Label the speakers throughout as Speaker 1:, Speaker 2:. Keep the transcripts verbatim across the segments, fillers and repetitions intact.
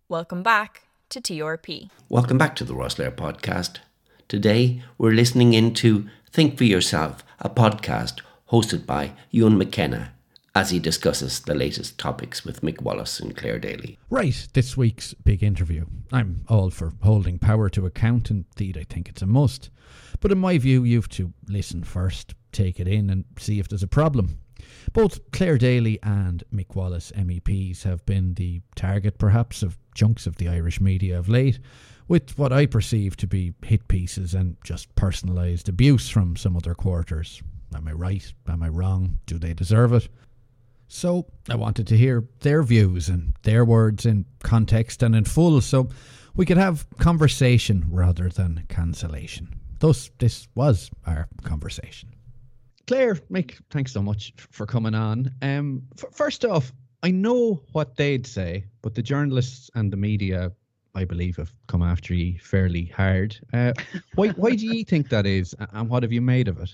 Speaker 1: Welcome back to T R P.
Speaker 2: Welcome back to the Rosslare podcast. Today we're listening into Think for Yourself, a podcast hosted by Ewan McKenna, as he discusses the latest topics with Mick Wallace and Claire Daly.
Speaker 3: Right, this week's big interview. I'm all for holding power to account, indeed I think it's a must. But in my view, you've to listen first, take it in and see if there's a problem. Both Claire Daly and Mick Wallace M E Ps have been the target perhaps of chunks of the Irish media of late, with what I perceive to be hit pieces and just personalised abuse from some other quarters. Am I right? Am I wrong? Do they deserve it? So I wanted to hear their views and their words in context and in full, so we could have conversation rather than cancellation. Thus, this was our conversation. Claire, Mick, thanks so much for coming on. Um, f- first off, I know what they'd say, but the journalists and the media, I believe, have come after you fairly hard. Uh, why, why do you think that is, and what have you made of it?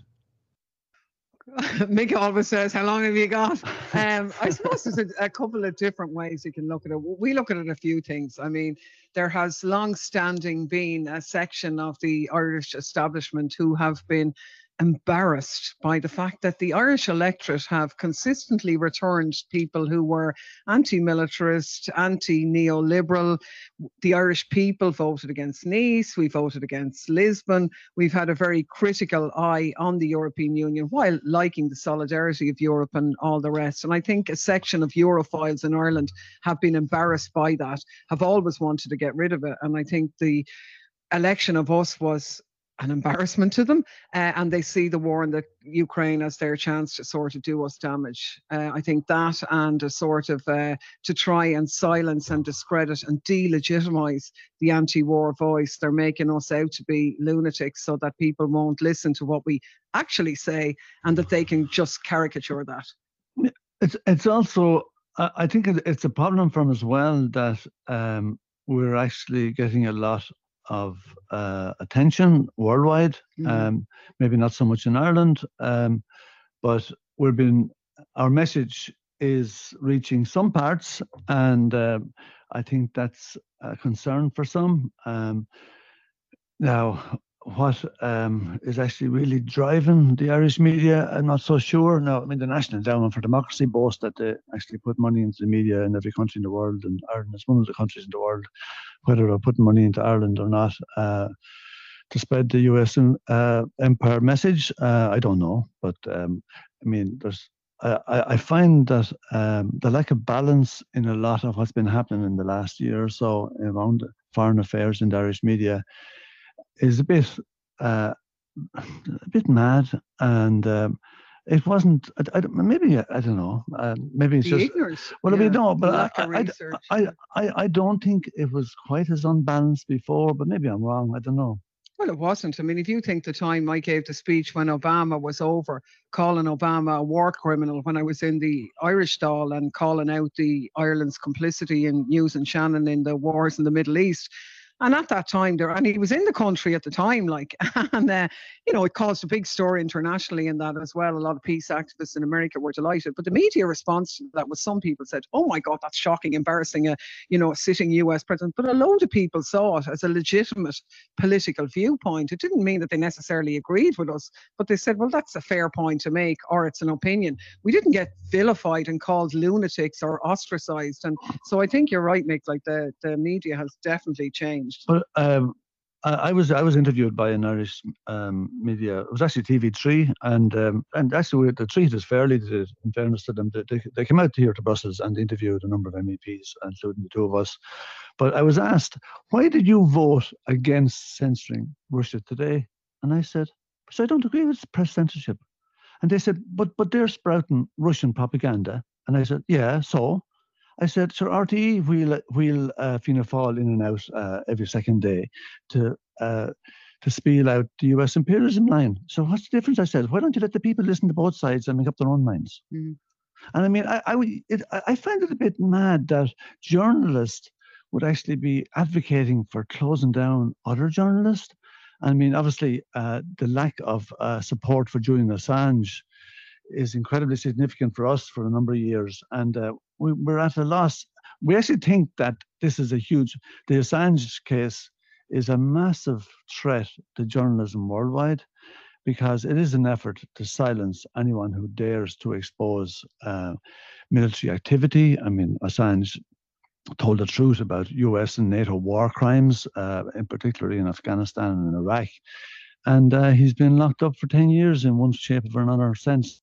Speaker 4: Mick always says, how long have you got? Um, I suppose there's a, a couple of different ways you can look at it. We look at it a few things. I mean, there has long-standing been a section of the Irish establishment who have been embarrassed by the fact that the Irish electorate have consistently returned people who were anti-militarist, anti-neoliberal. The Irish people voted against Nice, we voted against Lisbon. We've had a very critical eye on the European Union while liking the solidarity of Europe and all the rest. And I think a section of Europhiles in Ireland have been embarrassed by that, have always wanted to get rid of it. And I think the election of us was an embarrassment to them, uh, and they see the war in the Ukraine as their chance to sort of do us damage. Uh, I think that, and a sort of uh, to try and silence and discredit and delegitimise the anti-war voice. They're making us out to be lunatics so that people won't listen to what we actually say, and that they can just caricature that.
Speaker 5: It's it's also, I think it's a problem from as well that um, we're actually getting a lot of uh, attention worldwide, mm. um, maybe not so much in Ireland, um, but we've been, our message is reaching some parts, and uh, I think that's a concern for some. Um, now, what um, is actually really driving the Irish media, I'm not so sure. Now, I mean, the National Endowment for Democracy boasts that they actually put money into the media in every country in the world, and Ireland is one of the countries in the world. Whether they're putting money into Ireland or not uh, to spread the U S uh, empire message, uh, I don't know. But um, I mean, there's I, I find that um, the lack of balance in a lot of what's been happening in the last year or so around foreign affairs in the Irish media is a bit uh, a bit mad, and um, it wasn't. I, I, maybe I don't know. Uh, maybe it's
Speaker 4: the
Speaker 5: just
Speaker 4: ignorance.
Speaker 5: Well,
Speaker 4: yeah,
Speaker 5: I mean, no, but
Speaker 4: lack
Speaker 5: I,
Speaker 4: of
Speaker 5: I,
Speaker 4: research,
Speaker 5: I,
Speaker 4: yeah.
Speaker 5: I, I don't think it was quite as unbalanced before. But maybe I'm wrong. I don't know.
Speaker 4: Well, it wasn't. I mean, if you think the time I gave the speech when Obama was over, calling Obama a war criminal when I was in the Irish stall and calling out the Ireland's complicity in using Shannon in the wars in the Middle East. And at that time, there, and he was in the country at the time, like, and, uh, you know, it caused a big story internationally in that as well. A lot of peace activists in America were delighted. But the media response to that was some people said, oh, my God, that's shocking, embarrassing, a, you know, a sitting U S president. But a load of people saw it as a legitimate political viewpoint. It didn't mean that they necessarily agreed with us, but they said, well, that's a fair point to make, or it's an opinion. We didn't get vilified and called lunatics or ostracized. And so I think you're right, Mick, like the, the media has definitely changed.
Speaker 5: But um, I, I was I was interviewed by an Irish um, media. It was actually T V three, and um, and actually the treated us fairly. Did, in fairness to them, they, they came out here to Brussels and interviewed a number of M E Ps, including the two of us. But I was asked, why did you vote against censoring Russia Today? And I said, because I don't agree with press censorship. And they said, but but they're sprouting Russian propaganda. And I said, yeah, so. I said, sir, R T É will will uh, Fianna Fáil in and out uh, every second day to uh, to spiel out the U S imperialism line. So what's the difference? I said, why don't you let the people listen to both sides and make up their own minds? Mm. And I mean, I I, it, I find it a bit mad that journalists would actually be advocating for closing down other journalists. I mean, obviously, uh, the lack of uh, support for Julian Assange is incredibly significant for us for a number of years, and uh, we, we're at a loss. we actually think that this is a huge, the Assange case is a massive threat to journalism worldwide, because it is an effort to silence anyone who dares to expose uh, military activity. I mean, Assange told the truth about U S and NATO war crimes, uh, in particularly in Afghanistan and Iraq. And uh, he's been locked up for ten years in one shape or another since.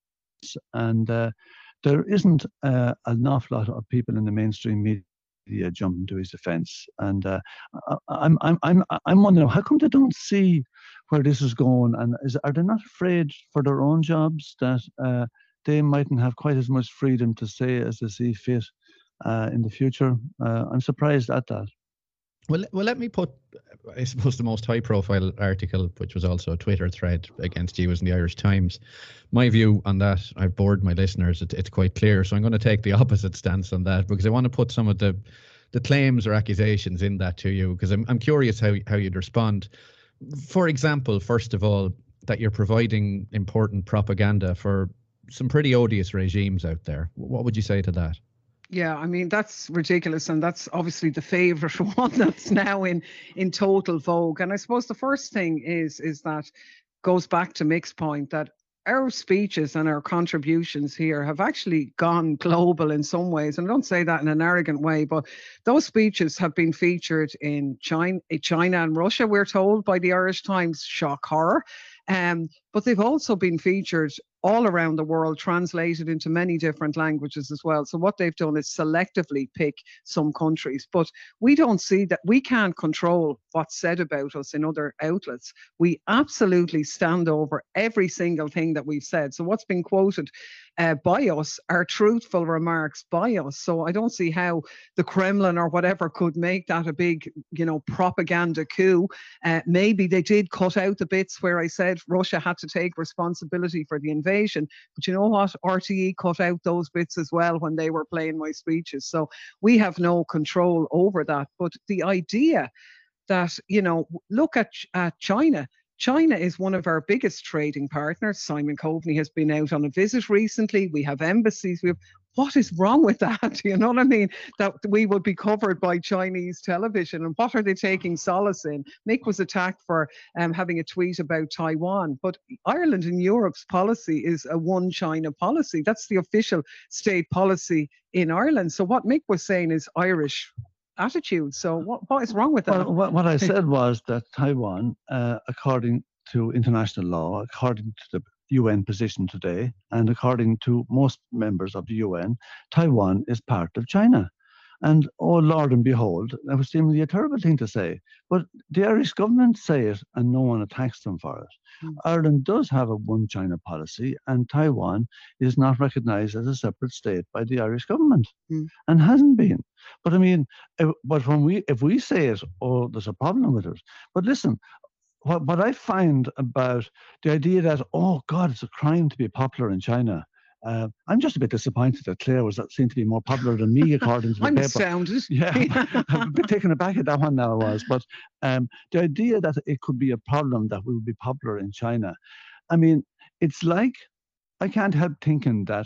Speaker 5: And uh, there isn't uh, an awful lot of people in the mainstream media jumping to his defense. And uh, I'm, I'm, I'm, I'm wondering, how come they don't see where this is going? And is, are they not afraid for their own jobs that uh, they mightn't have quite as much freedom to say as they see fit uh, in the future? Uh, I'm surprised at that.
Speaker 3: Well, well, let me put, I suppose, the most high-profile article, which was also a Twitter thread against you, was in the Irish Times. My view on that, I've bored my listeners, it, it's quite clear. So I'm going to take the opposite stance on that, because I want to put some of the the claims or accusations in that to you, because I'm I'm curious how how you'd respond. For example, first of all, that you're providing important propaganda for some pretty odious regimes out there. What would you say to that?
Speaker 4: Yeah, I mean, that's ridiculous. And that's obviously the favourite one that's now in, in total vogue. And I suppose the first thing is, is that goes back to Mick's point, that our speeches and our contributions here have actually gone global in some ways. And I don't say that in an arrogant way, but those speeches have been featured in China, China and Russia, we're told by the Irish Times, shock horror. Um, but they've also been featured all around the world, translated into many different languages as well. So what they've done is selectively pick some countries, but we don't see that. We can't control what's said about us in other outlets. We absolutely stand over every single thing that we've said. So what's been quoted uh, by us are truthful remarks by us. So I don't see how the Kremlin or whatever could make that a big, you know, propaganda coup. Uh, maybe they did cut out the bits where I said Russia had to take responsibility for the invasion. But you know what? R T E cut out those bits as well when they were playing my speeches. So we have no control over that. But the idea that, you know, look at uh, China. China is one of our biggest trading partners. Simon Coveney has been out on a visit recently. We have embassies. We have, what is wrong with that? You know what I mean? That we would be covered by Chinese television. And what are they taking solace in? Mick was attacked for um, having a tweet about Taiwan. But Ireland and Europe's policy is a one China policy. That's the official state policy in Ireland. So what Mick was saying is Irish attitude. So what, what is wrong with that?
Speaker 5: Well, what, what I said was that Taiwan, uh, according to international law, according to the U N position today, and according to most members of the U N, Taiwan is part of China. And oh Lord and behold, that was seemingly a terrible thing to say. But the Irish government say it and no one attacks them for it. Mm. Ireland does have a one China policy, and Taiwan is not recognised as a separate state by the Irish government, mm. and hasn't been. But I mean, if, but when we if we say it, oh, there's a problem with it. But listen, what what I find about the idea that, oh God, it's a crime to be popular in China. Uh, I'm just a bit disappointed that Claire was that seemed to be more popular than me, according to the
Speaker 4: I'm
Speaker 5: paper.
Speaker 4: astounded.
Speaker 5: Yeah, I'm a bit taken aback at that one now. I was, but um, the idea that it could be a problem that we would be popular in China, I mean, it's like I can't help thinking that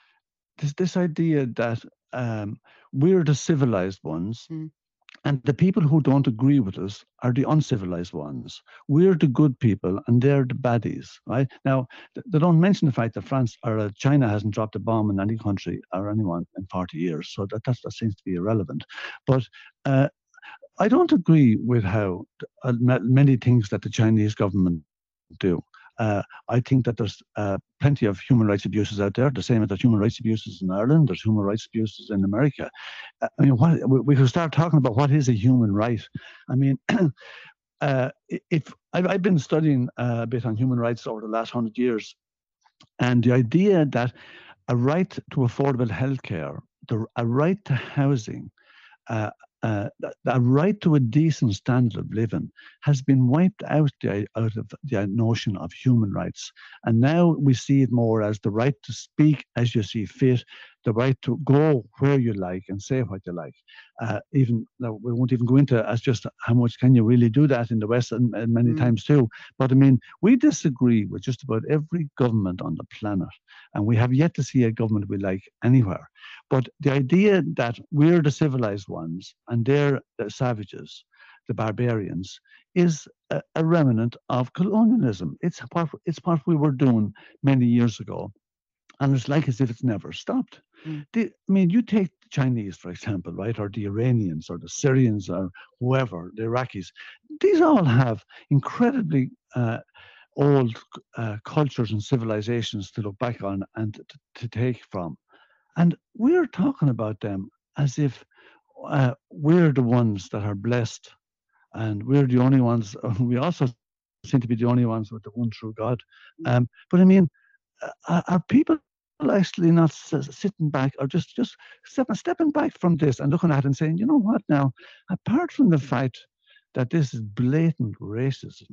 Speaker 5: this this idea that um, we're the civilized ones. Mm. And the people who don't agree with us are the uncivilized ones. We're the good people and they're the baddies, right? Now, they don't mention the fact that France or uh, China hasn't dropped a bomb in any country or anyone in forty years. So that, that, that seems to be irrelevant. But uh, I don't agree with how uh, many things that the Chinese government do. Uh, I think that there's uh, plenty of human rights abuses out there, the same as there's human rights abuses in Ireland, there's human rights abuses in America. Uh, I mean, what, we, we could start talking about what is a human right. I mean, uh, if I've, I've been studying uh, a bit on human rights over the last hundred years, and the idea that a right to affordable healthcare, the, a right to housing, uh, Uh, a right to a decent standard of living has been wiped out, the, out of the notion of human rights. And now we see it more as the right to speak as you see fit, the right to go where you like and say what you like. Uh, even now, we won't even go into as just how much can you really do that in the West, and, and many mm. times too. But I mean, we disagree with just about every government on the planet, and we have yet to see a government we like anywhere. But the idea that we're the civilized ones and they're the savages, the barbarians, is a, a remnant of colonialism. It's what it's what we were doing many years ago, and it's like as if it's never stopped. Mm. The, I mean, you take the Chinese, for example, right, or the Iranians, or the Syrians, or whoever, the Iraqis. These all have incredibly uh, old uh, cultures and civilizations to look back on and to, to take from, and we're talking about them as if uh, we're the ones that are blessed, and we're the only ones. We also seem to be the only ones with the one true God. Um, but I mean, uh, are people actually not sitting back, or just just stepping stepping back from this and looking at it and saying, you know what, now, apart from the fact that this is blatant racism,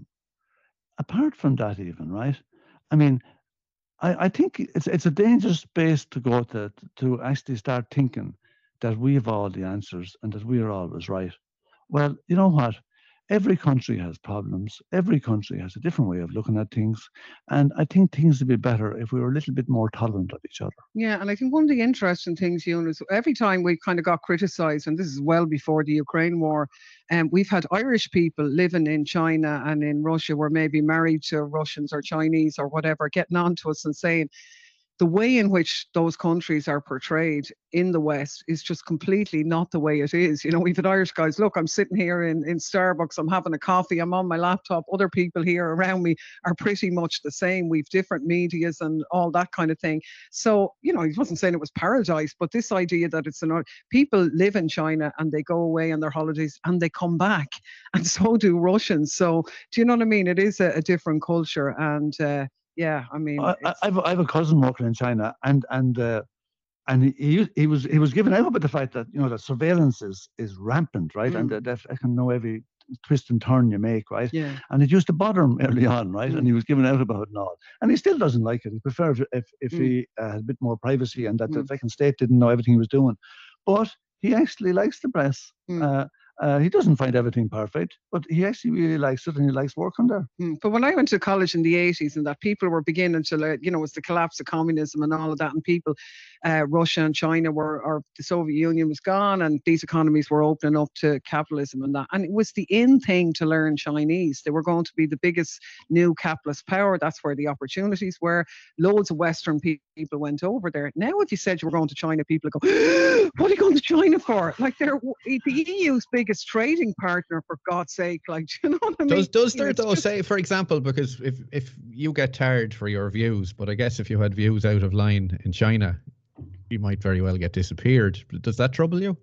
Speaker 5: apart from that even, right? I mean, I, I think it's it's a dangerous space to go to to actually start thinking that we have all the answers and that we are always right. Well, you know what? Every country has problems. Every country has a different way of looking at things. And I think things would be better if we were a little bit more tolerant of each other.
Speaker 4: Yeah, and I think one of the interesting things, Ewan, is every time we kind of got criticised, and this is well before the Ukraine war, um, we've had Irish people living in China and in Russia, were maybe married to Russians or Chinese or whatever, getting on to us and saying, the way in which those countries are portrayed in the West is just completely not the way it is. You know, we've had Irish guys, look, I'm sitting here in, in Starbucks, I'm having a coffee, I'm on my laptop, other people here around me are pretty much the same. We've different medias and all that kind of thing. So, you know, he wasn't saying it was paradise, but this idea that it's an, people live in China and they go away on their holidays and they come back, and so do Russians. So, do you know what I mean? It is a, a different culture, and uh, yeah, I mean,
Speaker 5: I, I've I have a cousin working in China, and and uh, and he he was he was given out about the fact that, you know, that surveillance is is rampant, right, mm. and that, that I can know every twist and turn you make, right,
Speaker 4: yeah.
Speaker 5: And it used to bother him early on, right, mm. and he was given out about it and all, and he still doesn't like it. He prefers if if mm. he uh, had a bit more privacy and that mm. the fucking state didn't know everything he was doing, but he actually likes the press. Mm. Uh, Uh, he doesn't find everything perfect, but he actually really likes it, and he likes working there.
Speaker 4: Mm. But when I went to college in the eighties, and that people were beginning to, like, you know, it was the collapse of communism and all of that, and people, uh, Russia and China were, or the Soviet Union was gone, and these economies were opening up to capitalism and that. And it was the in thing to learn Chinese. They were going to be the biggest new capitalist power. That's where the opportunities were. Loads of Western pe- people went over there. Now, if you said you were going to China, people would go, what are you going to China for? Like, they're the E U's big trading partner, for God's sake. Like, you know what I mean?
Speaker 3: Does does there,
Speaker 4: you know,
Speaker 3: though, just... say, for example, because if if you get tarred for your views, but I guess if you had views out of line in China, you might very well get disappeared. Does that trouble you?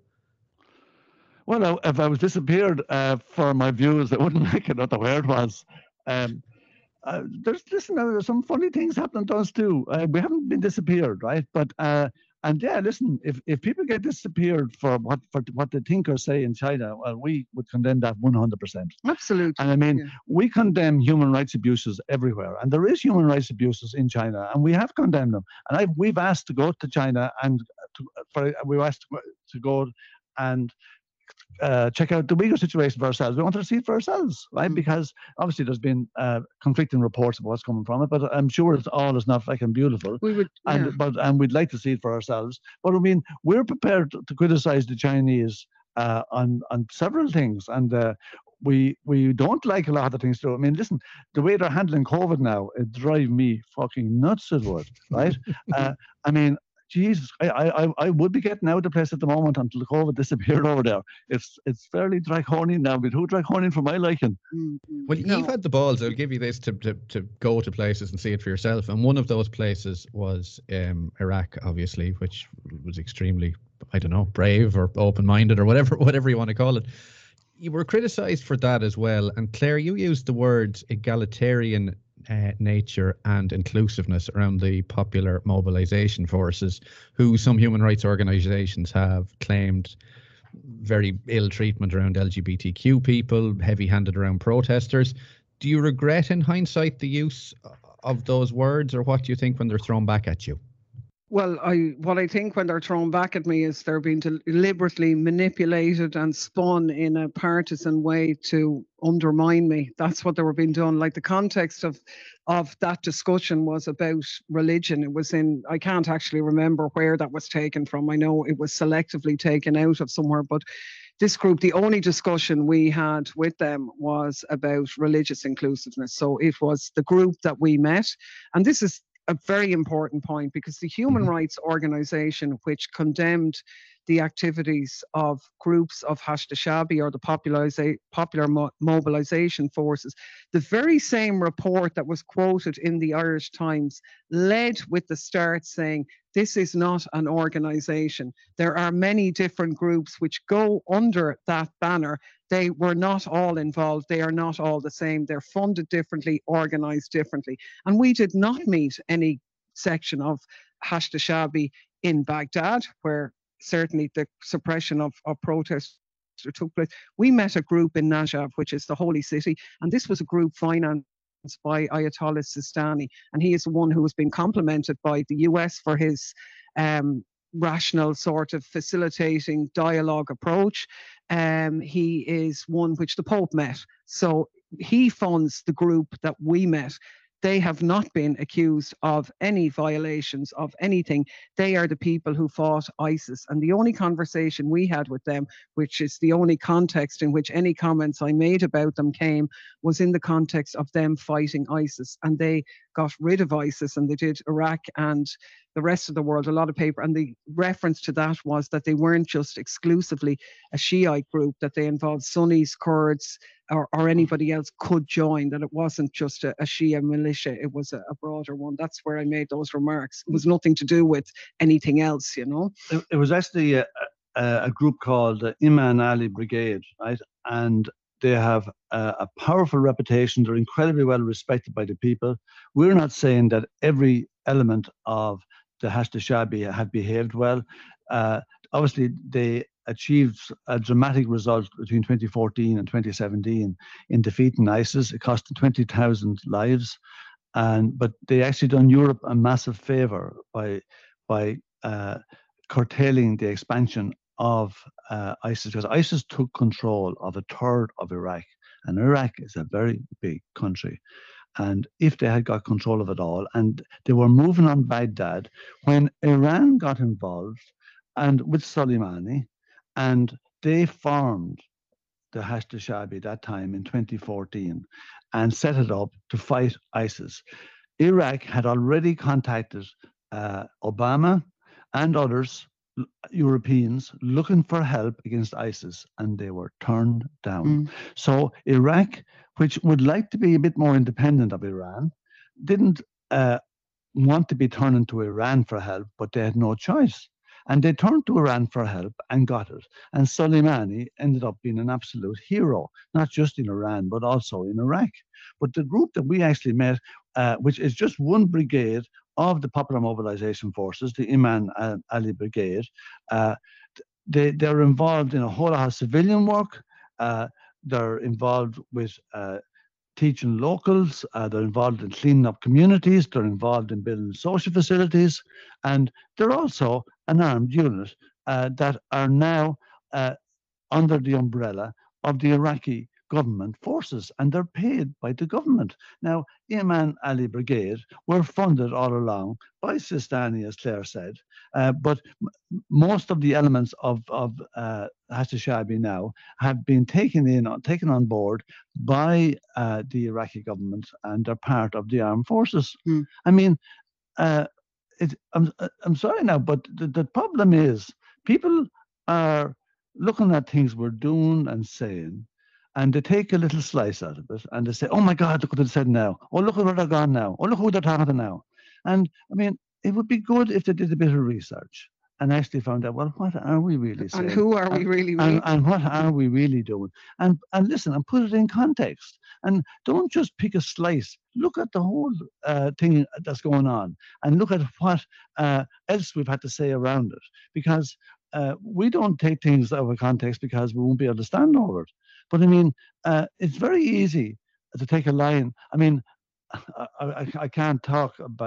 Speaker 5: Well, if I was disappeared uh, for my views, I wouldn't like it, not the where it was. Um, uh, there's listen, there's some funny things happening to us too. Uh, we haven't been disappeared, right? But uh, and yeah, listen, if, if people get disappeared for what for what they think or say in China, well, we would condemn that one hundred percent.
Speaker 4: Absolutely.
Speaker 5: And I mean,
Speaker 4: yeah.
Speaker 5: we condemn human rights abuses everywhere, and there is human rights abuses in China, and we have condemned them. And I've, we've asked to go to China and to, for, we were asked to go and Uh, check out the Uyghur situation for ourselves. We wanted to see it for ourselves, right? Mm. Because obviously there's been uh, conflicting reports of what's coming from it, but I'm sure it's all is not fucking beautiful.
Speaker 4: We would, yeah.
Speaker 5: and but and we'd like to see it for ourselves. But I mean, we're prepared to, to criticize the Chinese uh, on on several things, and uh, we we don't like a lot of the things too. I mean, listen, the way they're handling COVID now, it drives me fucking nuts. It would, right? uh, I mean. Jesus, I, I I would be getting out of the place at the moment until the COVID disappeared over there. It's it's fairly draconian now, but too draconian for my liking.
Speaker 4: Mm-hmm.
Speaker 3: Well,
Speaker 4: no.
Speaker 3: you've had the balls, I'll give you this, to, to, to go to places and see it for yourself. And one of those places was um, Iraq, obviously, which was extremely, I don't know, brave or open-minded or whatever whatever you want to call it. You were criticised for that as well. And Claire, you used the words egalitarian Uh, nature and inclusiveness around the popular mobilization forces, who some human rights organizations have claimed very ill treatment around L G B T Q people, heavy-handed around protesters. Do you regret in hindsight the use of those words, or what do you think when they're thrown back at you?
Speaker 4: Well, I what I think when they're thrown back at me is they're being deliberately manipulated and spun in a partisan way to undermine me. That's what they were being done. Like the context of of that discussion was about religion. It was in I can't actually remember where that was taken from. I know it was selectively taken out of somewhere, but this group, the only discussion we had with them was about religious inclusiveness. So it was the group that we met, and this is a very important point because the Human
Speaker 5: Mhm.
Speaker 4: Rights Organization, which condemned the activities of groups of Hashtashabi or the populisa- Popular Mo- Mobilization Forces, the very same report that was quoted in the Irish Times led with the start saying, this is not an organization. There are many different groups which go under that banner. They were not all involved. They are not all the same. They're funded differently, organized differently. And we did not meet any section of Hashtashabi in Baghdad, where certainly the suppression of, of protests took place. We met a group in Najaf, which is the holy city, and this was a group financed by Ayatollah Sistani, and he is the one who has been complimented by the U S for his um, rational sort of facilitating dialogue approach. Um, he is one which the Pope met. So he funds the group that we met. They have not been accused of any violations of anything. They are the people who fought ISIS. And the only conversation we had with them, which is the only context in which any comments I made about them came, was in the context of them fighting ISIS. And they got rid of ISIS and they did Iraq and the rest of the world a lot of paper. And the reference to that was that they weren't just exclusively a Shiite group, that they involved Sunnis, Kurds, or, or anybody else could join, that it wasn't just a, a Shia militia, it was a, a broader one. That's where I made those remarks. It was nothing to do with anything else, you know.
Speaker 5: It, it was actually a, a, a group called the Iman Ali Brigade, right? And they have a, a powerful reputation. They're incredibly well respected by the people. We're not saying that every element of the Hashtashabi have behaved well. Uh, obviously, they achieved a dramatic result between twenty fourteen and twenty seventeen in defeating ISIS. It cost them twenty thousand lives, and but they actually done Europe a massive favor by by uh, curtailing the expansion of uh, ISIS, because ISIS took control of a third of Iraq, and Iraq is a very big country. And if they had got control of it all, and they were moving on Baghdad, when Iran got involved, and with Soleimani, and they formed the Hashtashabi that time in twenty fourteen and set it up to fight ISIS. Iraq had already contacted uh, Obama and others, Europeans, looking for help against ISIS, and they were turned down. Mm. So Iraq, which would like to be a bit more independent of Iran, didn't uh, want to be turning to Iran for help, but they had no choice. And they turned to Iran for help and got it. And Soleimani ended up being an absolute hero, not just in Iran, but also in Iraq. But the group that we actually met, uh, which is just one brigade of the Popular Mobilization Forces, the Iman Ali Brigade, uh, they, they're involved in a whole lot of civilian work. Uh, they're involved with uh, teaching locals, uh, they're involved in cleaning up communities, they're involved in building social facilities, and they're also an armed unit uh, that are now uh, under the umbrella of the Iraqi government forces, and they're paid by the government. Now, Iman Ali Brigade were funded all along by Sistani, as Claire said, uh, but m- most of the elements of, of uh, Hashtashabi now have been taken in, taken on board by uh, the Iraqi government, and they're part of the armed forces. Hmm. I mean, uh, it, I'm, I'm sorry now, but the, the problem is people are looking at things we're doing and saying, and they take a little slice out of it, and they say, oh my God, look what they said now. Oh, look at where they're gone now. Oh, look who they're talking to now. And I mean, it would be good if they did a bit of research and actually found out, well, what are we really saying?
Speaker 4: And who are we really
Speaker 5: and, and what are we really doing? And and listen, and put it in context. And don't just pick a slice. Look at the whole uh, thing that's going on, and look at what uh, else we've had to say around it. Because uh, we don't take things out of context because we won't be able to stand over it. But I mean, uh, it's very easy to take a line. I mean, I, I, I can't talk about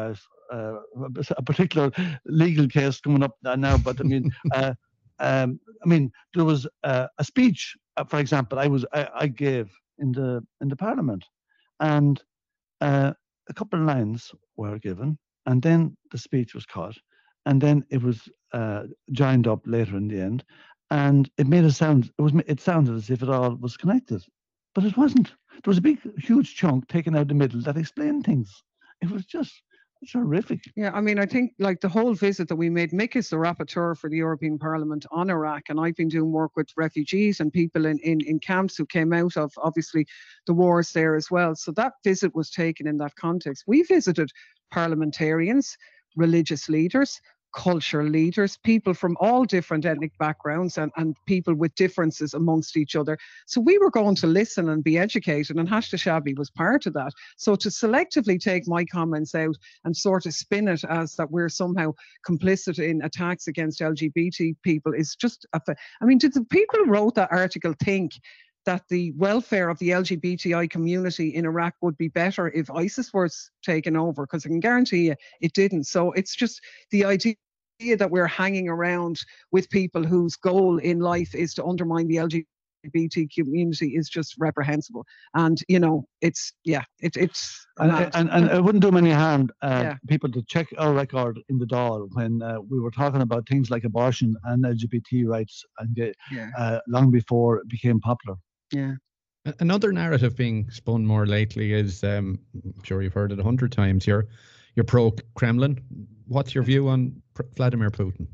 Speaker 5: uh, a particular legal case coming up now, but I mean, uh, um, I mean, there was uh, a speech, uh, for example, I was I, I gave in the in the Parliament, and uh, a couple of lines were given, and then the speech was cut, and then it was uh, joined up later in the end, and it made a sound. It was it sounded as if it all was connected, but it wasn't. There was a big, huge chunk taken out the middle that explained things. It was just it's horrific.
Speaker 4: Yeah, I mean, I think like the whole visit that we made, Mick is the rapporteur for the European Parliament on Iraq, and I've been doing work with refugees and people in, in, in camps who came out of, obviously, the wars there as well. So that visit was taken in that context. We visited parliamentarians, religious leaders, cultural leaders, people from all different ethnic backgrounds and, and people with differences amongst each other. So we were going to listen and be educated, and Hashta Shabi was part of that. So to selectively take my comments out and sort of spin it as that we're somehow complicit in attacks against L G B T people is just, a, I mean, did the people who wrote that article think that the welfare of the L G B T I community in Iraq would be better if ISIS was taken over? Because I can guarantee you it didn't. So it's just the idea that we're hanging around with people whose goal in life is to undermine the L G B T community is just reprehensible. And, you know, it's, yeah, it, it's...
Speaker 5: And, and, and it wouldn't do them any harm, uh,
Speaker 4: Yeah.
Speaker 5: people to check our record in the Dáil when uh, we were talking about things like abortion and L G B T rights and uh,
Speaker 4: Yeah.
Speaker 5: uh, long before it became popular.
Speaker 4: Yeah.
Speaker 3: A- Another narrative being spun more lately is, um, I'm sure you've heard it a hundred times, you're, you're pro-Kremlin. What's your view on Pr- Vladimir Putin?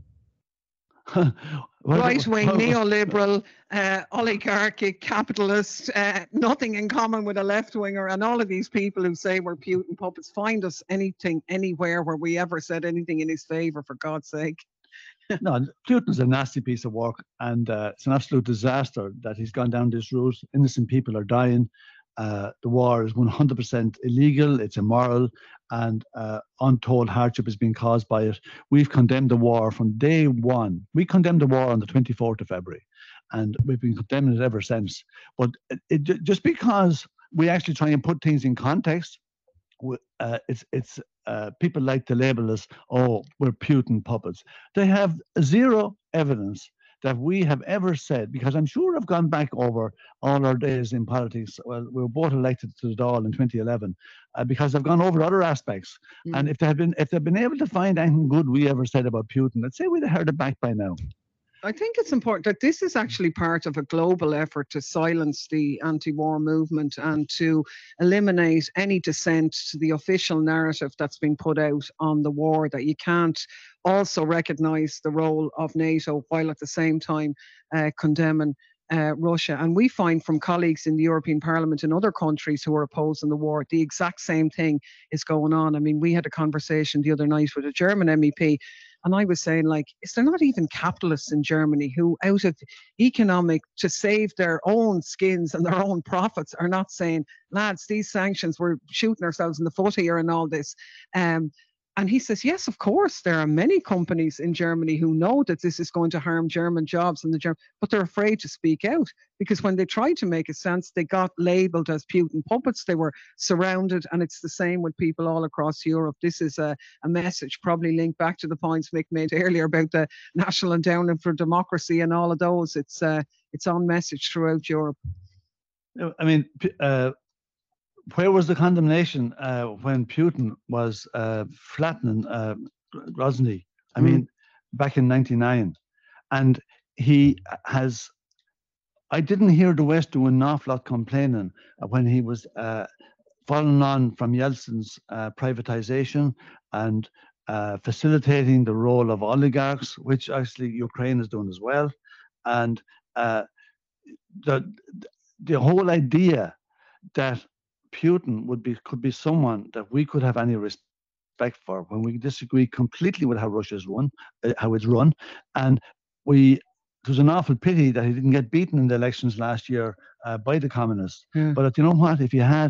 Speaker 5: Well,
Speaker 4: Right wing,
Speaker 5: well,
Speaker 4: neoliberal, uh, oligarchic, capitalist, uh, nothing in common with a left winger, and all of these people who say we're Putin puppets. Find us anything, anywhere where we ever said anything in his favour, for God's sake.
Speaker 5: No, Putin's a nasty piece of work, and uh, it's an absolute disaster that he's gone down this route. Innocent people are dying. Uh, the war is one hundred percent illegal, it's immoral, and uh, untold hardship is being caused by it. We've condemned the war from day one. We condemned the war on the twenty-fourth of February, and we've been condemning it ever since. But it, it, just because we actually try and put things in context, uh, it's it's uh, people like to label us, oh, we're Putin puppets. They have zero evidence that we have ever said, because I'm sure I've gone back over all our days in politics. Well, we were both elected to the Dáil in twenty eleven, uh, because I've gone over other aspects.
Speaker 4: Mm.
Speaker 5: And if they had been, if they've been able to find anything good we ever said about Putin, I'd say we'd have heard it back by now.
Speaker 4: I think it's important that this is actually part of a global effort to silence the anti-war movement and to eliminate any dissent to the official narrative that's been put out on the war, that you can't also recognise the role of NATO while at the same time uh, condemning uh, Russia. And we find from colleagues in the European Parliament in other countries who are opposing the war, the exact same thing is going on. I mean, we had a conversation the other night with a German M E P, and I was saying, like, is there not even capitalists in Germany who, out of economic, to save their own skins and their own profits, are not saying, lads, these sanctions, we're shooting ourselves in the foot here and all this. Um, and he says, yes, of course, there are many companies in Germany who know that this is going to harm German jobs and the German, but they're afraid to speak out, because when they tried to make a sense, they got labelled as Putin puppets. They were surrounded, and it's the same with people all across Europe. This is a, a message probably linked back to the points Mick made earlier about the National Endowment for Democracy and all of those. It's uh, it's on message throughout Europe.
Speaker 5: I mean, uh, where was the condemnation uh, when Putin was uh, flattening uh, Grozny? I
Speaker 4: Mm.
Speaker 5: mean, back in ninety-nine. And he has, I didn't hear the West do an awful lot complaining when he was uh, following on from Yeltsin's uh, privatization and uh, facilitating the role of oligarchs, which actually Ukraine is doing as well. And uh, the, the whole idea that Putin would be could be someone that we could have any respect for when we disagree completely with how Russia's run, uh, how it's run, and we. It was an awful pity that he didn't get beaten in the elections last year uh, by the communists.
Speaker 4: Yeah.
Speaker 5: But you know what? If you had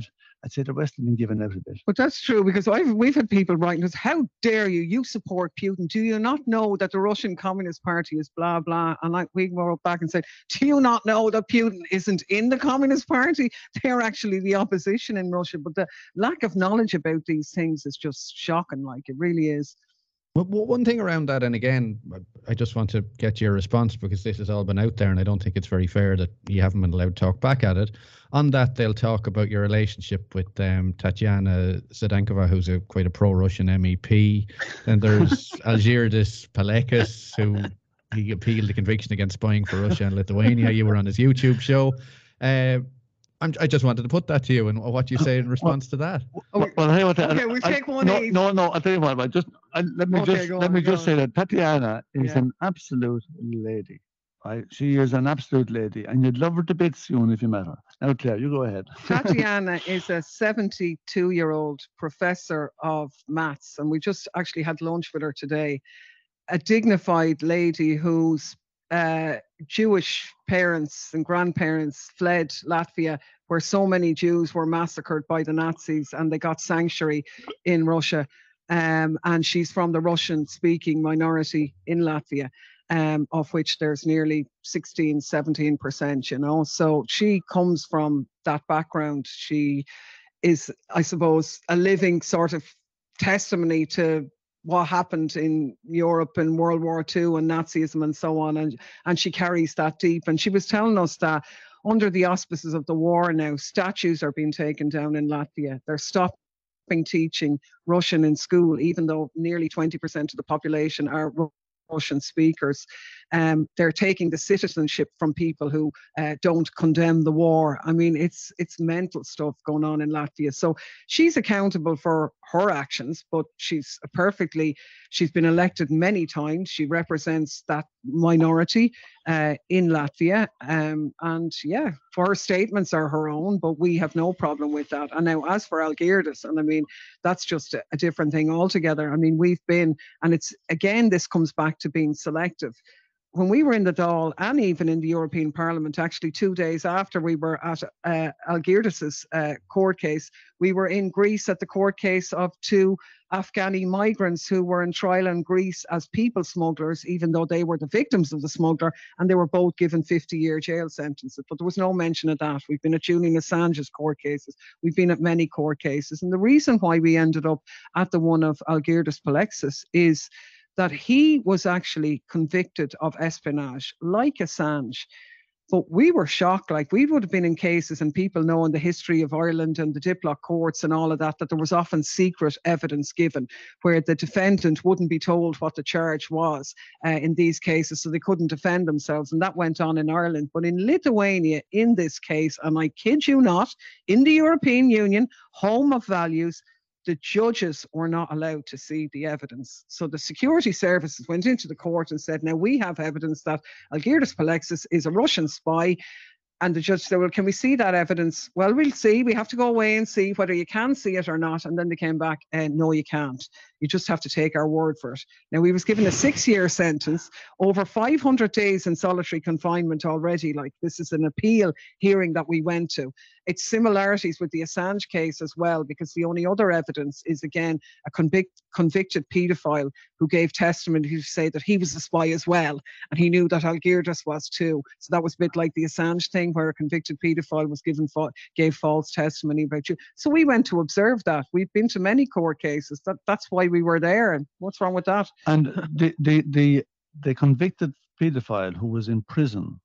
Speaker 5: I'd say the West have been given out a bit.
Speaker 4: But that's true, because I've, we've had people writing us, how dare you, you support Putin. Do you not know that the Russian Communist Party is blah, blah? And I, we wrote back and said, do you not know that Putin isn't in the Communist Party? They're actually the opposition in Russia. But the lack of knowledge about these things is just shocking, like it really is.
Speaker 3: Well, one thing around that, and again, I just want to get your response because this has all been out there and I don't think it's very fair that you haven't been allowed to talk back at it. On that, they'll talk about your relationship with um, Tatiana Zhdanova, who's a quite a pro-Russian M E P. Then there's Algirdas Paleckis, who he appealed the conviction against spying for Russia and Lithuania. You were on his YouTube show. Uh, I'm, I just wanted to put that to you and what you say in response to that.
Speaker 5: Well, well, hey, what,
Speaker 4: Okay, we take one
Speaker 5: no,
Speaker 4: each.
Speaker 5: no, no. I'll tell you what. I just I, let me
Speaker 4: Okay,
Speaker 5: just
Speaker 4: go
Speaker 5: let
Speaker 4: on,
Speaker 5: me
Speaker 4: go
Speaker 5: just
Speaker 4: on.
Speaker 5: say that Tatiana is
Speaker 4: Yeah.
Speaker 5: an absolute lady. Right? She is an absolute lady, and you'd love her to bits soon if you met her. Now, Claire, you go ahead.
Speaker 4: Tatiana is a seventy-two-year-old professor of maths, and we just actually had lunch with her today. A dignified lady whose uh, Jewish parents and grandparents fled Latvia, where so many Jews were massacred by the Nazis, and they got sanctuary in Russia. Um, and she's from the Russian-speaking minority in Latvia, um, of which there's nearly sixteen, seventeen percent, you know. So she comes from that background. She is, I suppose, a living sort of testimony to what happened in Europe in World War Two and Nazism and so on. And, and she carries that deep. And she was telling us that under the auspices of the war now, statues are being taken down in Latvia. They're stopping teaching Russian in school, even though nearly twenty percent of the population are Russian speakers. Um, they're taking the citizenship from people who uh, don't condemn the war. I mean, it's it's mental stuff going on in Latvia. So she's accountable for her actions, but she's a perfectly, she's been elected many times. She represents that minority uh, in Latvia. Um, and yeah, her statements are her own, but we have no problem with that. And now as for Algirdas, and I mean, that's just a, a different thing altogether. I mean, we've been, and it's, again, this comes back to being selective. When we were in the Dáil and even in the European Parliament, actually two days after we were at uh, Algirdas's uh, court case, we were in Greece at the court case of two Afghani migrants who were in trial in Greece as people smugglers, even though they were the victims of the smuggler, and they were both given fifty-year jail sentences. But there was no mention of that. We've been at Julian Assange's court cases. We've been at many court cases. And the reason why we ended up at the one of Algirdas Paleckis is that he was actually convicted of espionage, like Assange. But we were shocked, like we would have been in cases, and people know in the history of Ireland and the Diplock courts and all of that, that there was often secret evidence given where the defendant wouldn't be told what the charge was uh, in these cases, so they couldn't defend themselves. And that went on in Ireland. But in Lithuania, in this case, and I kid you not, in the European Union, home of values, the judges were not allowed to see the evidence. So the security services went into the court and said, now we have evidence that Algirdas Paleckis is a Russian spy. And the judge said, well, can we see that evidence? Well, we'll see. We have to go away and see whether you can see it or not. And then they came back, and no, you can't. You just have to take our word for it. Now, he was given a six-year sentence, over five hundred days in solitary confinement already. Like, this is an appeal hearing that we went to. It's similarities with the Assange case as well, because the only other evidence is, again, a convict, convicted paedophile who gave testimony to say that he was a spy as well, and he knew that Algirdas was too. So that was a bit like the Assange thing, where a convicted paedophile was given fa- gave false testimony about you. So we went to observe that. We've been to many court cases. That that's why we were there. And what's wrong with that?
Speaker 5: And the the the, the convicted paedophile who was in prison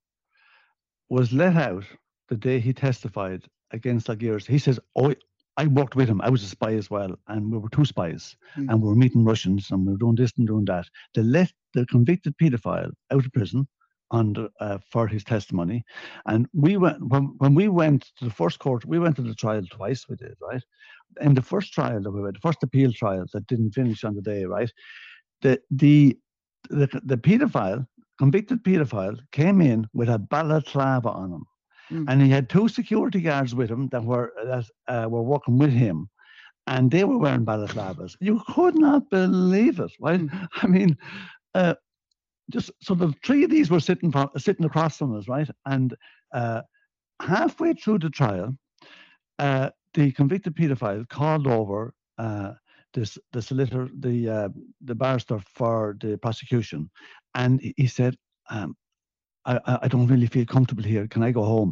Speaker 5: was let out the day he testified against Algirdas. He says, "Oh, I worked with him. I was a spy as well, and we were two spies, mm. and we were meeting Russians, and we were doing this and doing that." They let the convicted paedophile out of prison under uh, for his testimony. And we went when when we went to the first court. We went to the trial twice. We did, right? In the first trial that we went, the first appeal trial that didn't finish on the day, right? The the the, the paedophile, convicted paedophile, came in with a balaclava on him. Mm. And he had two security guards with him that were that uh, were working with him, and they were wearing balaclavas. You could not believe it, right? Mm. I mean, uh, just so the three of these were sitting from, sitting across from us, right? And uh, halfway through the trial, uh, the convicted paedophile called over uh, this the solicitor, the uh, the barrister for the prosecution, and he he said, um, I, I I don't really feel comfortable here. Can I go home?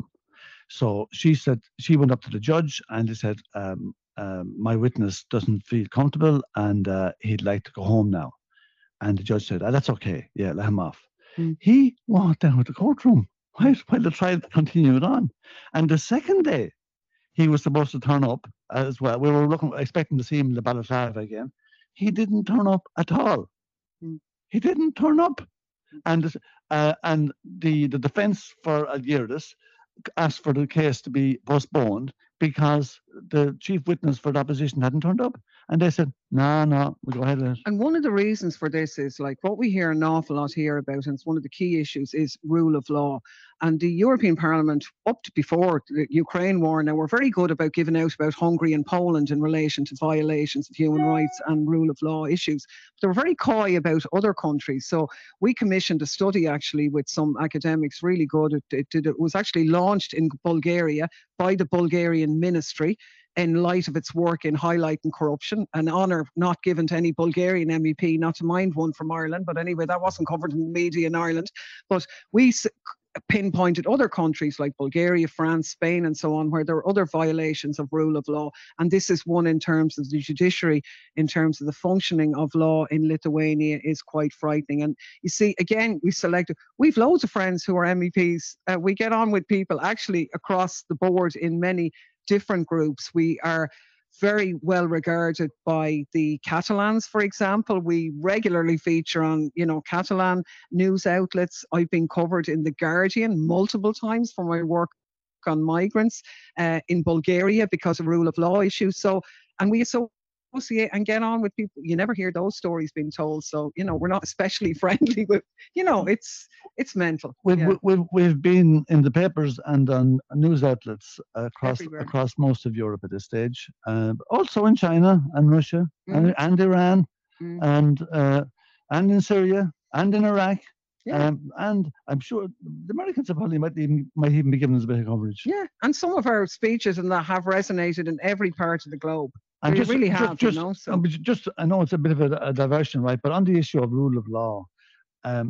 Speaker 5: So she said she went up to the judge and he said, um, um, my witness doesn't feel comfortable and uh, he'd like to go home now. And the judge said, oh, that's okay. Yeah, let him off.
Speaker 4: Mm.
Speaker 5: He walked out of the courtroom while, while the trial continued on. And the second day, he was supposed to turn up as well. We were looking, expecting to see him in the Balaclava again. He didn't turn up at all.
Speaker 4: Mm.
Speaker 5: He didn't turn up. And uh, and the, the defense for Algirdas asked for the case to be postponed because the chief witness for the opposition hadn't turned up. And they said, no, no, we'll go ahead with it.
Speaker 4: And one of the reasons for this is like what we hear an awful lot here about, and it's one of the key issues, is rule of law. And the European Parliament, up to before the Ukraine war now, were very good about giving out about Hungary and Poland in relation to violations of human rights and rule of law issues. They were very coy about other countries. So we commissioned a study actually with some academics, really good. It, it, did, it was actually launched in Bulgaria by the Bulgarian ministry in light of its work in highlighting corruption, an honour not given to any Bulgarian M E P, not to mind one from Ireland. But anyway, that wasn't covered in the media in Ireland. But we pinpointed other countries like Bulgaria, France, Spain, and so on, where there are other violations of rule of law. And this is one in terms of the judiciary, in terms of the functioning of law in Lithuania is quite frightening. And you see, again, we selected, we've loads of friends who are M E Ps. Uh, we get on with people actually across the board in many different groups. We are very well regarded by the Catalans, for example. We regularly feature on, you know, Catalan news outlets. I've been covered in The Guardian multiple times for my work on migrants uh, in Bulgaria because of rule of law issues. So, and we associate and get on with people. You never hear those stories being told. So, you know, we're not especially friendly with, you know, it's it's mental.
Speaker 5: We've,
Speaker 4: yeah.
Speaker 5: we've, we've been in the papers and on news outlets across
Speaker 4: Everywhere.
Speaker 5: across most of Europe at this stage, uh, also in China and Russia
Speaker 4: Mm.
Speaker 5: and, and Iran
Speaker 4: Mm.
Speaker 5: and uh, and in Syria and in Iraq.
Speaker 4: Yeah.
Speaker 5: Um, and I'm sure the Americans probably might even, might even be giving us a bit of coverage.
Speaker 4: Yeah, and some of our speeches and that have resonated in every part of the globe.
Speaker 5: And
Speaker 4: We
Speaker 5: just,
Speaker 4: really
Speaker 5: just,
Speaker 4: have,
Speaker 5: just,
Speaker 4: you know. So.
Speaker 5: um, just, I know it's a bit of a, a diversion, right? But on the issue of rule of law, um,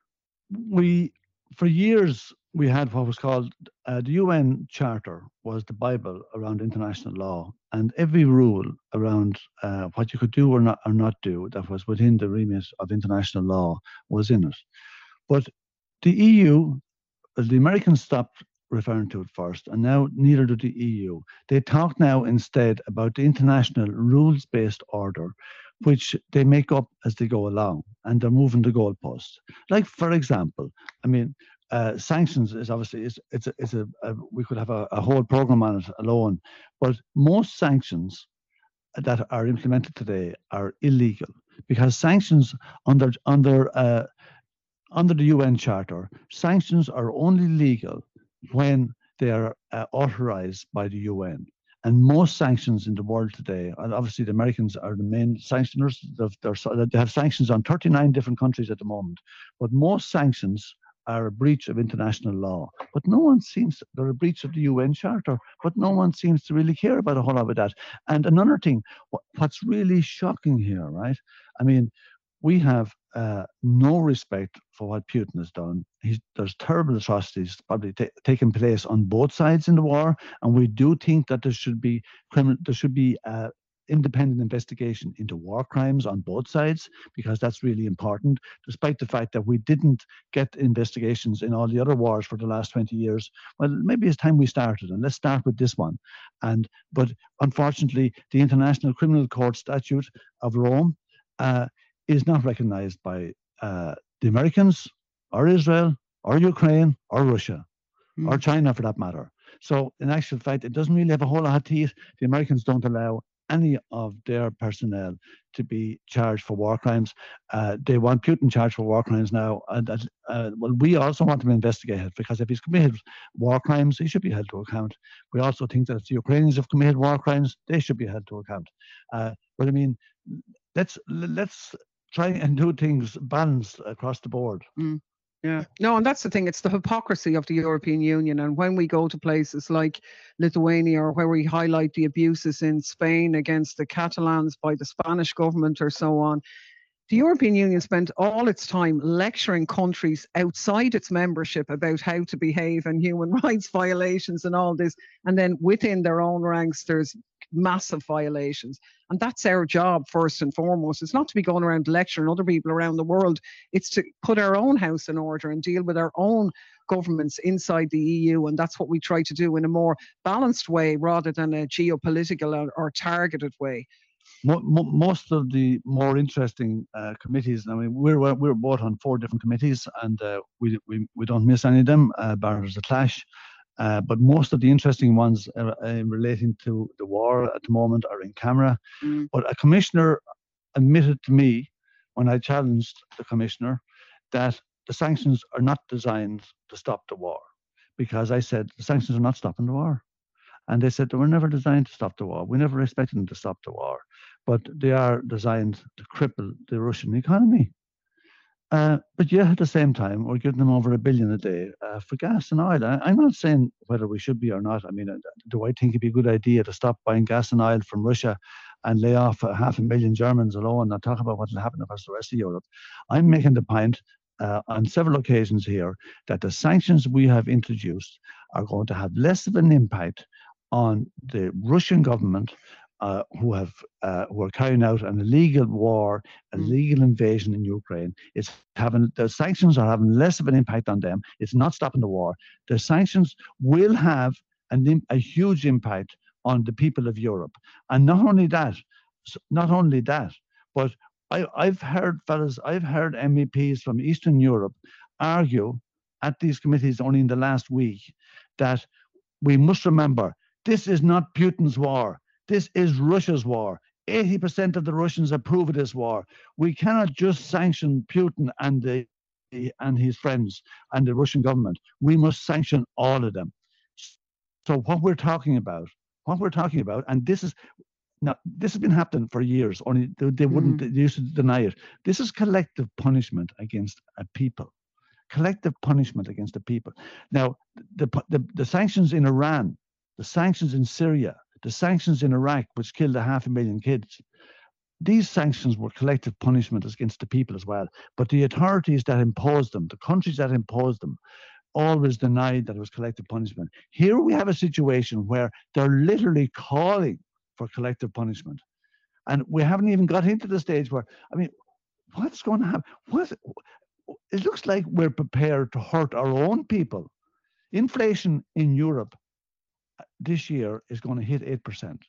Speaker 5: we, for years, we had what was called uh, the U N Charter was the Bible around international law, and every rule around uh, what you could do or not or not do that was within the remit of international law was in it. But the E U, the Americans stopped referring to it first, and now neither did the E U. They talk now instead about the international rules-based order, which they make up as they go along, and they're moving the goalposts. Like, for example, I mean, uh, sanctions is obviously it's it's a, it's a, a we could have a, a whole program on it alone, but most sanctions that are implemented today are illegal because sanctions under under uh, under the U N Charter, sanctions are only legal when they are uh, authorized by the U N. And most sanctions in the world today, and obviously the Americans are the main sanctioners, they have sanctions on thirty-nine different countries at the moment, but most sanctions are a breach of international law. But no one seems, they're a breach of the U N Charter, but no one seems to really care about a whole lot of that. And another thing, what's really shocking here, right? I mean, we have uh, no respect for what Putin has done. He's, there's terrible atrocities probably t- taking place on both sides in the war, and we do think that there should be criminal, there should be uh, independent investigation into war crimes on both sides, because that's really important, despite the fact that we didn't get investigations in all the other wars for the last twenty years. Well, maybe it's time we started, and let's start with this one. And but unfortunately, the International Criminal Court Statute of Rome uh, is not recognized by uh, the Americans or Israel or Ukraine or Russia mm. or China for that matter. So in actual fact, it doesn't really have a whole lot of teeth. The Americans don't allow any of their personnel to be charged for war crimes. Uh, they want Putin charged for war crimes now. And uh, well, we also want him investigated, because if he's committed war crimes, he should be held to account. We also think that if the Ukrainians have committed war crimes, they should be held to account. Uh, but I mean, let's let's try and do things balanced across the board.
Speaker 4: Mm. Yeah. No, and that's the thing. It's the hypocrisy of the European Union. And when we go to places like Lithuania, or where we highlight the abuses in Spain against the Catalans by the Spanish government or so on, the European Union spent all its time lecturing countries outside its membership about how to behave and human rights violations and all this. And then within their own ranks, there's massive violations. And that's our job, first and foremost. It's not to be going around lecturing other people around the world. It's to put our own house in order and deal with our own governments inside the E U. And that's what we try to do in a more balanced way rather than a geopolitical or, or targeted way.
Speaker 5: Most of the more interesting uh, committees, I mean, we're we're both on four different committees, and uh, we, we we don't miss any of them, uh, bar there's a clash. Uh, but most of the interesting ones uh, uh, relating to the war at the moment are in camera. Mm. But a commissioner admitted to me when I challenged the commissioner that the sanctions are not designed to stop the war, because I said the sanctions are not stopping the war. And they said they were never designed to stop the war. We never expected them to stop the war. But they are designed to cripple the Russian economy. Uh, but yet at the same time, we're giving them over a billion a day uh, for gas and oil. I, I'm not saying whether we should be or not. I mean, uh, do I think it'd be a good idea to stop buying gas and oil from Russia and lay off uh, half a million Germans alone, not talk about what will happen across the rest of Europe? I'm making the point uh, on several occasions here that the sanctions we have introduced are going to have less of an impact on the Russian government, uh, who have uh, who are carrying out an illegal war, an illegal invasion in Ukraine. It's having the sanctions are having less of an impact on them. It's not stopping the war. The sanctions will have an, a huge impact on the people of Europe, and not only that, not only that, but I, I've heard fellas, I've heard M E Ps from Eastern Europe argue at these committees only in the last week that we must remember, this is not Putin's war. This is Russia's war. eighty percent of the Russians approve of this war. We cannot just sanction Putin and the and his friends and the Russian government. We must sanction all of them. So what we're talking about, what we're talking about, and this is now this has been happening for years. Only they, they wouldn't mm. they used to deny it. This is collective punishment against a people. Collective punishment against the people. Now, the the, the sanctions in Iran, the sanctions in Syria, the sanctions in Iraq, which killed a half a million kids, these sanctions were collective punishment against the people as well. But the authorities that imposed them, the countries that imposed them, always denied that it was collective punishment. Here we have a situation where they're literally calling for collective punishment. And we haven't even got into the stage where, I mean, what's going to happen? What, it looks like we're prepared to hurt our own people. Inflation in Europe this year is going to hit eight percent.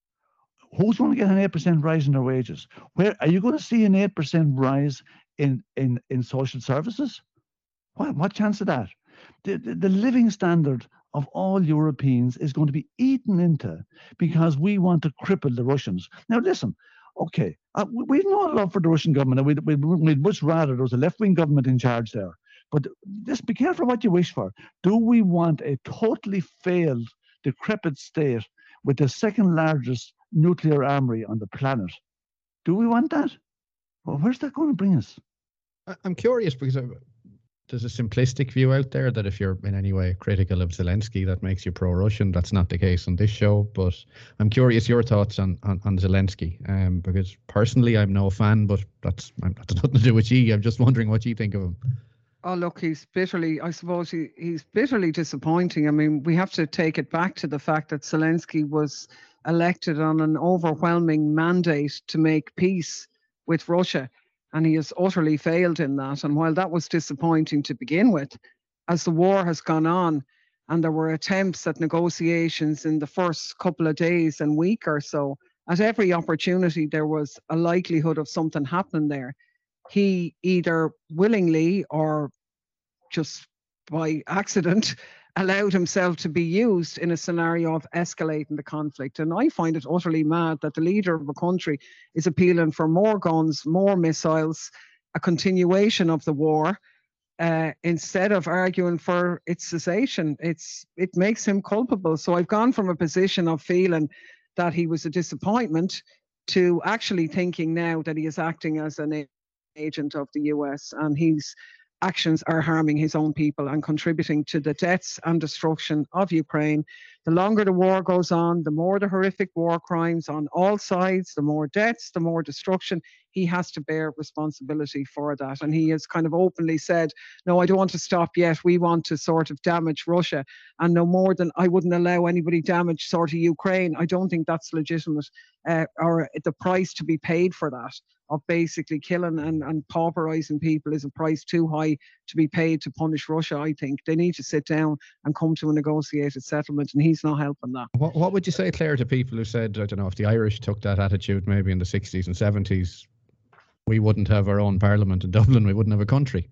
Speaker 5: Who's going to get an eight percent rise in their wages? Where are you going to see an eight percent rise in, in, in social services? What, what chance of that? The, the, the living standard of all Europeans is going to be eaten into because we want to cripple the Russians. Now, listen, okay, uh, we have no love for the Russian government. We'd, we'd, we'd much rather there was a left-wing government in charge there. But just be careful what you wish for. Do we want a totally failed, decrepit state with the second largest nuclear armory on the planet? Do we want that? Well, where's that going to bring us?
Speaker 3: I'm curious because there's a simplistic view out there that if you're in any way critical of Zelensky, that makes you pro-Russian. That's not the case on this show, but I'm curious your thoughts on, on, on Zelensky, um, because personally I'm no fan, but that's, that's nothing to do with you. I'm just wondering what you think of him.
Speaker 4: Oh, look, he's bitterly, I suppose he, he's bitterly disappointing. I mean, we have to take it back to the fact that Zelensky was elected on an overwhelming mandate to make peace with Russia, and he has utterly failed in that. And while that was disappointing to begin with, as the war has gone on and there were attempts at negotiations in the first couple of days and week or so, at every opportunity there was a likelihood of something happening there. He either willingly or just by accident allowed himself to be used in a scenario of escalating the conflict. And I find it utterly mad that the leader of a country is appealing for more guns, more missiles, a continuation of the war, uh, instead of arguing for its cessation. It's it makes him culpable. So I've gone from a position of feeling that he was a disappointment to actually thinking now that he is acting as an agent of the U S, and he's actions are harming his own people and contributing to the deaths and destruction of Ukraine. The longer the war goes on, the more the horrific war crimes on all sides, the more deaths, the more destruction. He has to bear responsibility for that. And he has kind of openly said, no, I don't want to stop yet. We want to sort of damage Russia. And no more than I wouldn't allow anybody damage sort of Ukraine. I don't think that's legitimate uh, or the price to be paid for that, of basically killing and, and pauperizing people, is a price too high to be paid to punish Russia, I think. They need to sit down and come to a negotiated settlement, and he's not helping that.
Speaker 3: What, what would you say, Claire, to people who said, I don't know, if the Irish took that attitude maybe in the sixties and seventies, we wouldn't have our own parliament in Dublin, we wouldn't have a country?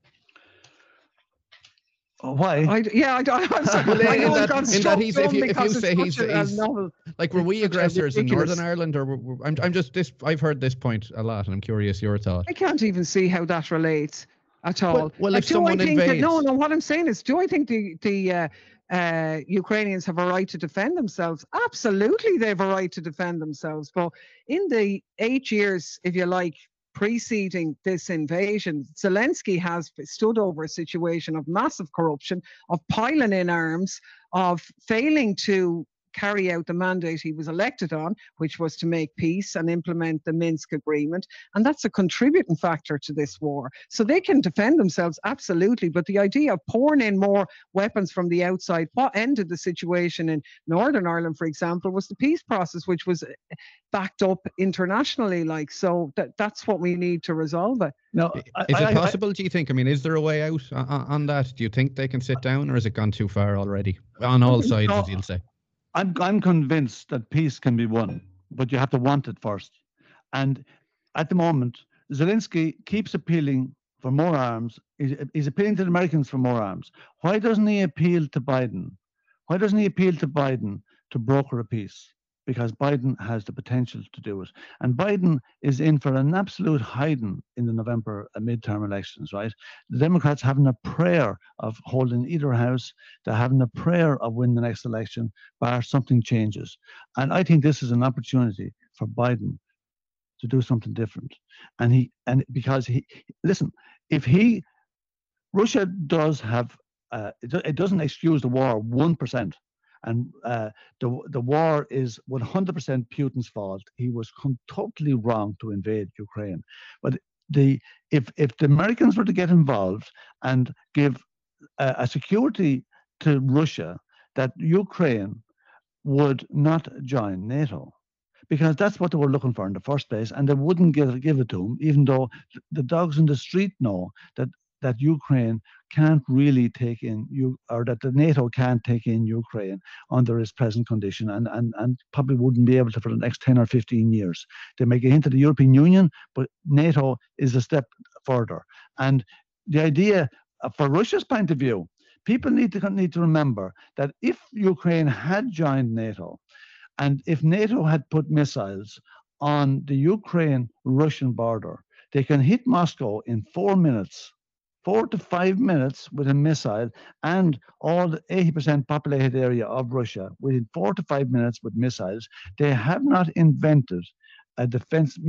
Speaker 5: Why?
Speaker 4: I, yeah, I, I'm sorry.
Speaker 3: Well,
Speaker 4: I
Speaker 3: in
Speaker 4: know
Speaker 3: that,
Speaker 4: got
Speaker 3: in that he's, if you, if you
Speaker 4: because
Speaker 3: say
Speaker 4: it's
Speaker 3: he's,
Speaker 4: such a- a
Speaker 3: he's
Speaker 4: novel-
Speaker 3: like, were we
Speaker 4: it's such a
Speaker 3: aggressors in
Speaker 4: ridiculous-
Speaker 3: Northern Ireland, or were, were- I'm, I'm just this. I've heard this point a lot, and I'm curious your thought.
Speaker 4: I can't even see how that relates at all.
Speaker 3: Well, well,
Speaker 4: Like,
Speaker 3: if
Speaker 4: do
Speaker 3: someone
Speaker 4: I think that, no,
Speaker 3: invades-
Speaker 4: no, what I'm saying is, do I think the, the uh, uh, Ukrainians have a right to defend themselves? Absolutely, they have a right to defend themselves. But in the eight years, if you like, preceding this invasion, Zelensky has stood over a situation of massive corruption, of piling in arms, of failing to carry out the mandate he was elected on, which was to make peace and implement the Minsk agreement. And that's a contributing factor to this war. So they can defend themselves, absolutely. But the idea of pouring in more weapons from the outside, what ended the situation in Northern Ireland, for example, was the peace process, which was backed up internationally. Like, so that, that's what we need to resolve it.
Speaker 5: No,
Speaker 3: Is
Speaker 5: I-
Speaker 3: it
Speaker 5: I- I-
Speaker 3: possible, do you think? I mean, is there a way out on, on that? Do you think they can sit down, or has it gone too far already? On all sides, as you'll say.
Speaker 5: I'm I'm convinced that peace can be won, but you have to want it first. And at the moment, Zelensky keeps appealing for more arms. He's, he's appealing to the Americans for more arms. Why doesn't he appeal to Biden? Why doesn't he appeal to Biden to broker a peace? Because Biden has the potential to do it. And Biden is in for an absolute hiding in the November midterm elections, right? The Democrats having a prayer of holding either house. They're having a prayer of winning the next election, bar something changes. And I think this is an opportunity for Biden to do something different. And he, and because he, listen, if he, Russia does have, uh, it, it doesn't excuse the war one percent. And uh, the the war is one hundred percent Putin's fault. He was com- totally wrong to invade Ukraine. But the if if the Americans were to get involved and give a, a security to Russia, that Ukraine would not join NATO, because that's what they were looking for in the first place, and they wouldn't give give it to them, even though the dogs in the street know that that Ukraine can't really take in you, or that the NATO can't take in Ukraine under its present condition, and, and, and probably wouldn't be able to for the next ten or fifteen years. They may get into the European Union, but NATO is a step further. And the idea, uh, for Russia's point of view, people need to need to remember that if Ukraine had joined NATO, and if NATO had put missiles on the Ukraine-Russian border, they can hit Moscow in four minutes. Four to five minutes with a missile, and all the eighty percent populated area of Russia within four to five minutes with missiles. They have not invented a defense,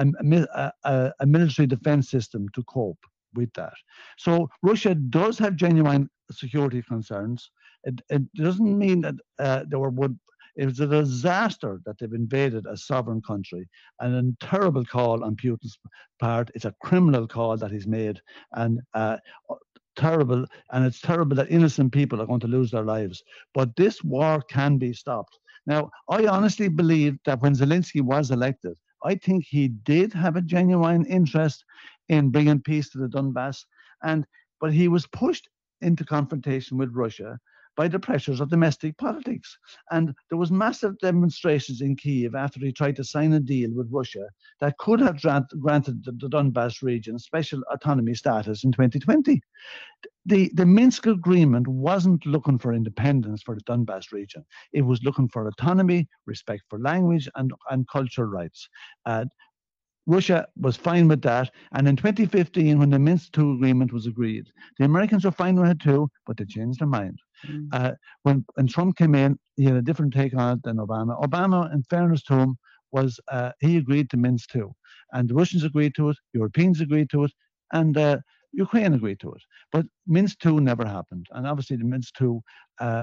Speaker 5: a, a, a military defense system to cope with that. So Russia does have genuine security concerns. It, it doesn't mean that uh, there were would. It was a disaster that they've invaded a sovereign country, and a terrible call on Putin's part. It's a criminal call that he's made, and uh, terrible. And it's terrible that innocent people are going to lose their lives. But this war can be stopped. Now, I honestly believe that when Zelensky was elected, I think he did have a genuine interest in bringing peace to the Donbass, and but he was pushed into confrontation with Russia by the pressures of domestic politics. And there was massive demonstrations in Kyiv after he tried to sign a deal with Russia that could have grant, granted the, the Donbass region special autonomy status in twenty twenty. The, the Minsk agreement wasn't looking for independence for the Donbass region. It was looking for autonomy, respect for language and, and cultural rights. Uh, Russia was fine with that. And in twenty fifteen, when the Minsk two agreement was agreed, the Americans were fine with it too, but they changed their mind. Mm. Uh, when, when Trump came in, he had a different take on it than Obama. Obama, in fairness to him, was uh, he agreed to Minsk two. And the Russians agreed to it, Europeans agreed to it, and uh, Ukraine agreed to it. But Minsk two never happened. And obviously the Minsk two, uh,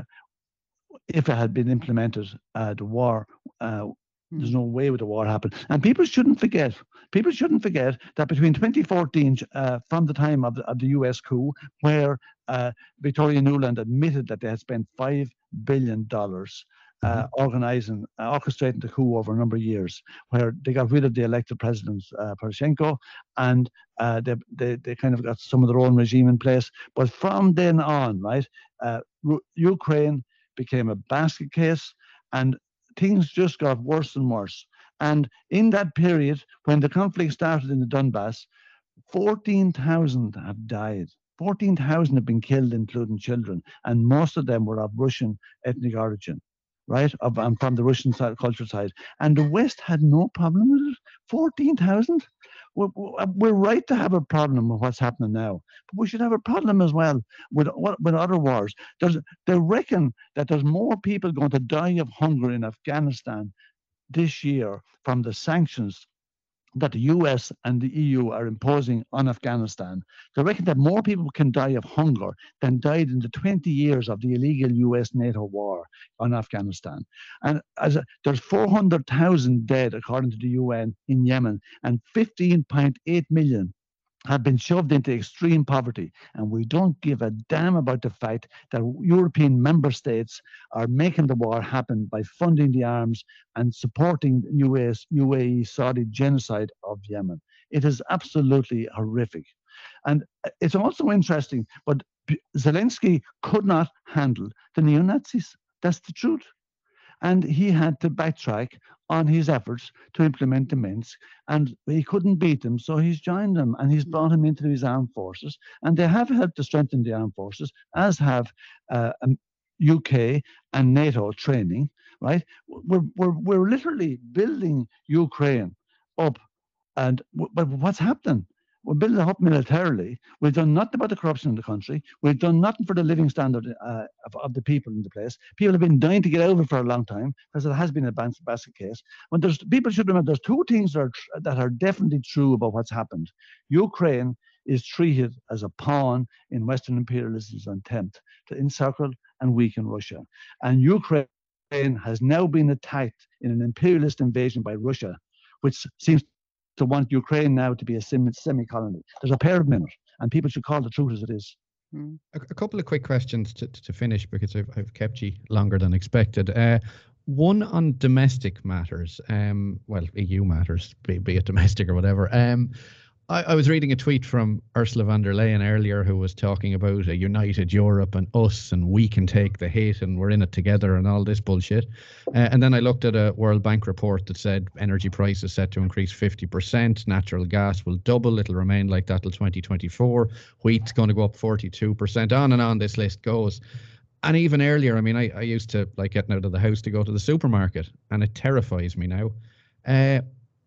Speaker 5: if it had been implemented, uh, the war, uh, there's no way would the war happen. And people shouldn't forget, people shouldn't forget that between twenty fourteen, uh, from the time of the, of the U S coup, where uh, Victoria Nuland admitted that they had spent five billion dollars uh, organizing, uh, orchestrating the coup over a number of years, where they got rid of the elected president, uh, Poroshenko, and uh, they, they, they kind of got some of their own regime in place. But from then on, right, uh, Ukraine became a basket case, and things just got worse and worse. And in that period, when the conflict started in the Donbass, fourteen thousand have died. fourteen thousand have been killed, including children, and most of them were of Russian ethnic origin, right, of, um, from the Russian side, culture side. And the West had no problem with it. fourteen thousand? We're, we're right to have a problem with what's happening now, but we should have a problem as well with, with other wars. There's, they reckon that there's more people going to die of hunger in Afghanistan this year from the sanctions that the U S and the E U are imposing on Afghanistan. They reckon that more people can die of hunger than died in the twenty years of the illegal U S NATO war on Afghanistan. And as a, there's four hundred thousand dead, according to the U N, in Yemen, and fifteen point eight million have been shoved into extreme poverty. And we don't give a damn about the fact that European member states are making the war happen by funding the arms and supporting U S, U A E, Saudi genocide of Yemen. It is absolutely horrific. And it's also interesting, but Zelensky could not handle the neo-Nazis. That's the truth. And he had to backtrack on his efforts to implement the Minsk, and he couldn't beat them, so he's joined them, and he's brought them into his armed forces, and they have helped to strengthen the armed forces, as have uh, um, U K and NATO training, right? We're, we're, we're literally building Ukraine up, and but what's happening? We're building it up militarily. We've done nothing about the corruption in the country. We've done nothing for the living standard uh, of, of the people in the place. People have been dying to get over it for a long time because it has been a basket case. When there's people should remember there's two things that are, that are definitely true about what's happened. Ukraine is treated as a pawn in Western imperialism's attempt to encircle and weaken Russia. And Ukraine has now been attacked in an imperialist invasion by Russia, which seems to want Ukraine now to be a semi-colony. There's a pair of them in it, and people should call the truth as it is.
Speaker 3: A, a couple of quick questions to, to finish, because I've, I've kept you longer than expected. Uh, one on domestic matters, um, well, E U matters, be, be it domestic or whatever. Um, I, I was reading a tweet from Ursula von der Leyen earlier, who was talking about a united Europe and us, and we can take the hit and we're in it together and all this bullshit. Uh, and then I looked at a World Bank report that said energy prices set to increase fifty percent. Natural gas will double. It'll remain like that till twenty twenty-four. Wheat's going to go up forty-two percent. On and on this list goes. And even earlier, I mean, I, I used to like getting out of the house to go to the supermarket, and it terrifies me now. Uh,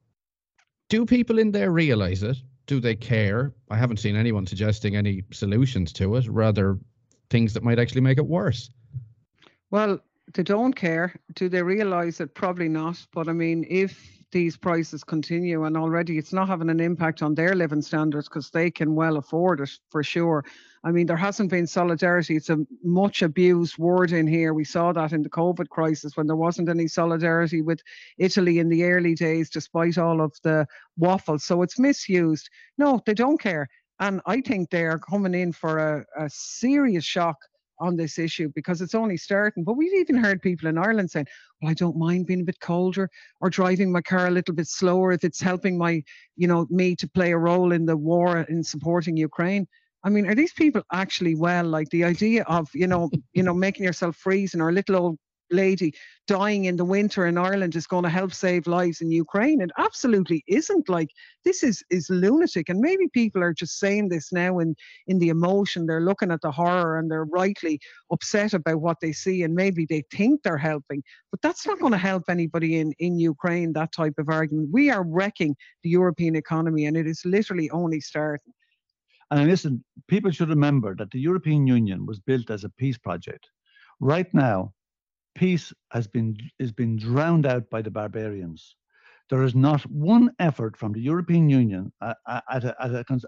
Speaker 3: Do people in there realise it? Do they care? I haven't seen anyone suggesting any solutions to it, rather things that might actually make it worse.
Speaker 4: Well, they don't care. Do they realise it? Probably not. But I mean, if these prices continue, and already it's not having an impact on their living standards because they can well afford it for sure. I mean, there hasn't been solidarity. It's a much abused word in here. We saw that in the COVID crisis when there wasn't any solidarity with Italy in the early days, despite all of the waffles. So it's misused. No, they don't care. And I think they are coming in for a, a serious shock on this issue because it's only starting. But we've even heard people in Ireland saying, well, I don't mind being a bit colder or driving my car a little bit slower if it's helping my, you know, me to play a role in the war in supporting Ukraine. I mean, are these people actually well? Like the idea of, you know, you know, making yourself freeze and our little old lady dying in the winter in Ireland is going to help save lives in Ukraine? It absolutely isn't. Like, this is is lunatic. And maybe people are just saying this now in in the emotion. They're looking at the horror and they're rightly upset about what they see, and maybe they think they're helping, but that's not going to help anybody in in Ukraine, that type of argument. We are wrecking the European economy, and it is literally only starting.
Speaker 5: And listen, people should remember that the European Union was built as a peace project. Right now, peace has been is been drowned out by the barbarians. There is not one effort from the European Union uh, at, a, at, a,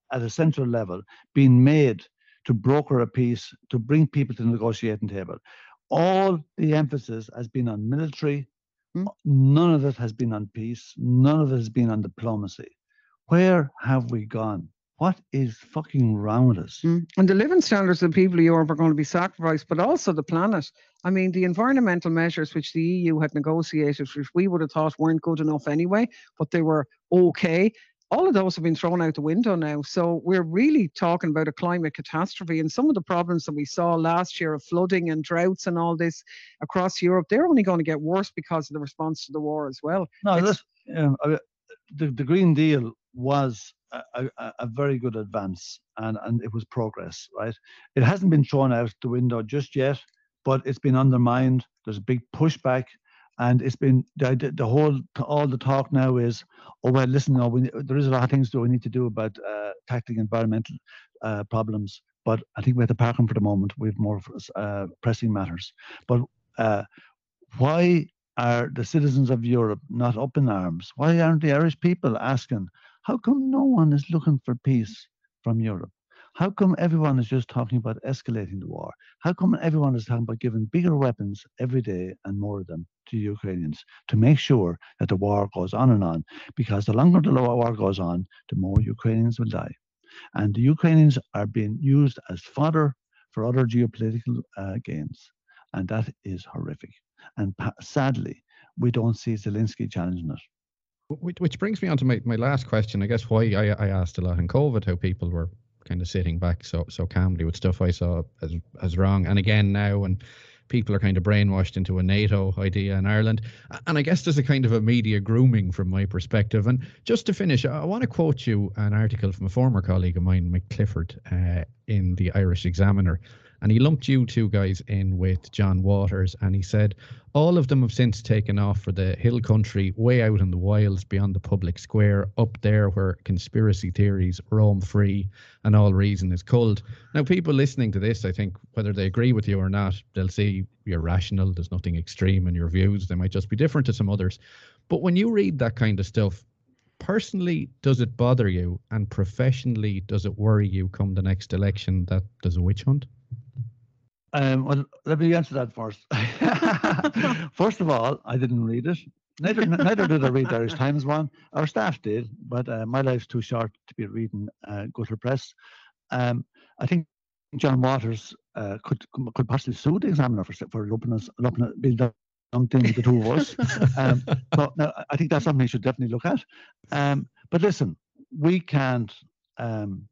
Speaker 5: at a central level being made to broker a peace, to bring people to the negotiating table. All the emphasis has been on military.
Speaker 4: Hmm.
Speaker 5: None of it has been on peace. None of it has been on diplomacy. Where have we gone? What is fucking wrong with us?
Speaker 4: Mm. And the living standards of the people of Europe are going to be sacrificed, but also the planet. I mean, the environmental measures which the E U had negotiated, which we would have thought weren't good enough anyway, but they were okay. All of those have been thrown out the window now. So we're really talking about a climate catastrophe. And some of the problems that we saw last year of flooding and droughts and all this across Europe, they're only going to get worse because of the response to the war as well.
Speaker 5: No, this, um, the, the Green Deal was a, a, a very good advance, and, and it was progress, right? It hasn't been thrown out the window just yet, but it's been undermined. There's a big pushback. And it's been the, the whole, all the talk now is, oh, well, listen, no, we, there is a lot of things that we need to do about uh, tackling environmental uh, problems. But I think we have to park them for the moment. We have more uh, pressing matters. But uh, why are the citizens of Europe not up in arms? Why aren't the Irish people asking, how come no one is looking for peace from Europe? How come everyone is just talking about escalating the war? How come everyone is talking about giving bigger weapons every day and more of them to Ukrainians to make sure that the war goes on and on? Because the longer the war goes on, the more Ukrainians will die. And the Ukrainians are being used as fodder for other geopolitical uh, gains. And that is horrific. And sadly, we don't see Zelensky challenging it.
Speaker 3: Which brings me on to my, my last question. I guess why I, I asked a lot in COVID how people were kind of sitting back so so calmly with stuff I saw as as wrong. And again now when people are kind of brainwashed into a NATO idea in Ireland, and I guess there's a kind of a media grooming from my perspective. And just to finish, I want to quote you an article from a former colleague of mine, Mick Clifford, uh, in the Irish Examiner. And he lumped you two guys in with John Waters, and he said, all of them have since taken off for the hill country, way out in the wilds beyond the public square, up there where conspiracy theories roam free and all reason is culled. Now, people listening to this, I think, whether they agree with you or not, they'll say you're rational, there's nothing extreme in your views, they might just be different to some others. But when you read that kind of stuff, personally, does it bother you? And professionally, does it worry you come the next election that there's a witch hunt?
Speaker 5: Um, well, let me answer that first. First of all, I didn't read it. Neither, neither did I read the Irish Times one. Our staff did, but uh, my life's too short to be reading uh, gutter press. Um, I think John Waters uh, could could possibly sue the Examiner for for lumping us, lumping it, being something the two of us. Um, so now, I think that's something you should definitely look at. Um, but listen, we can't. Um,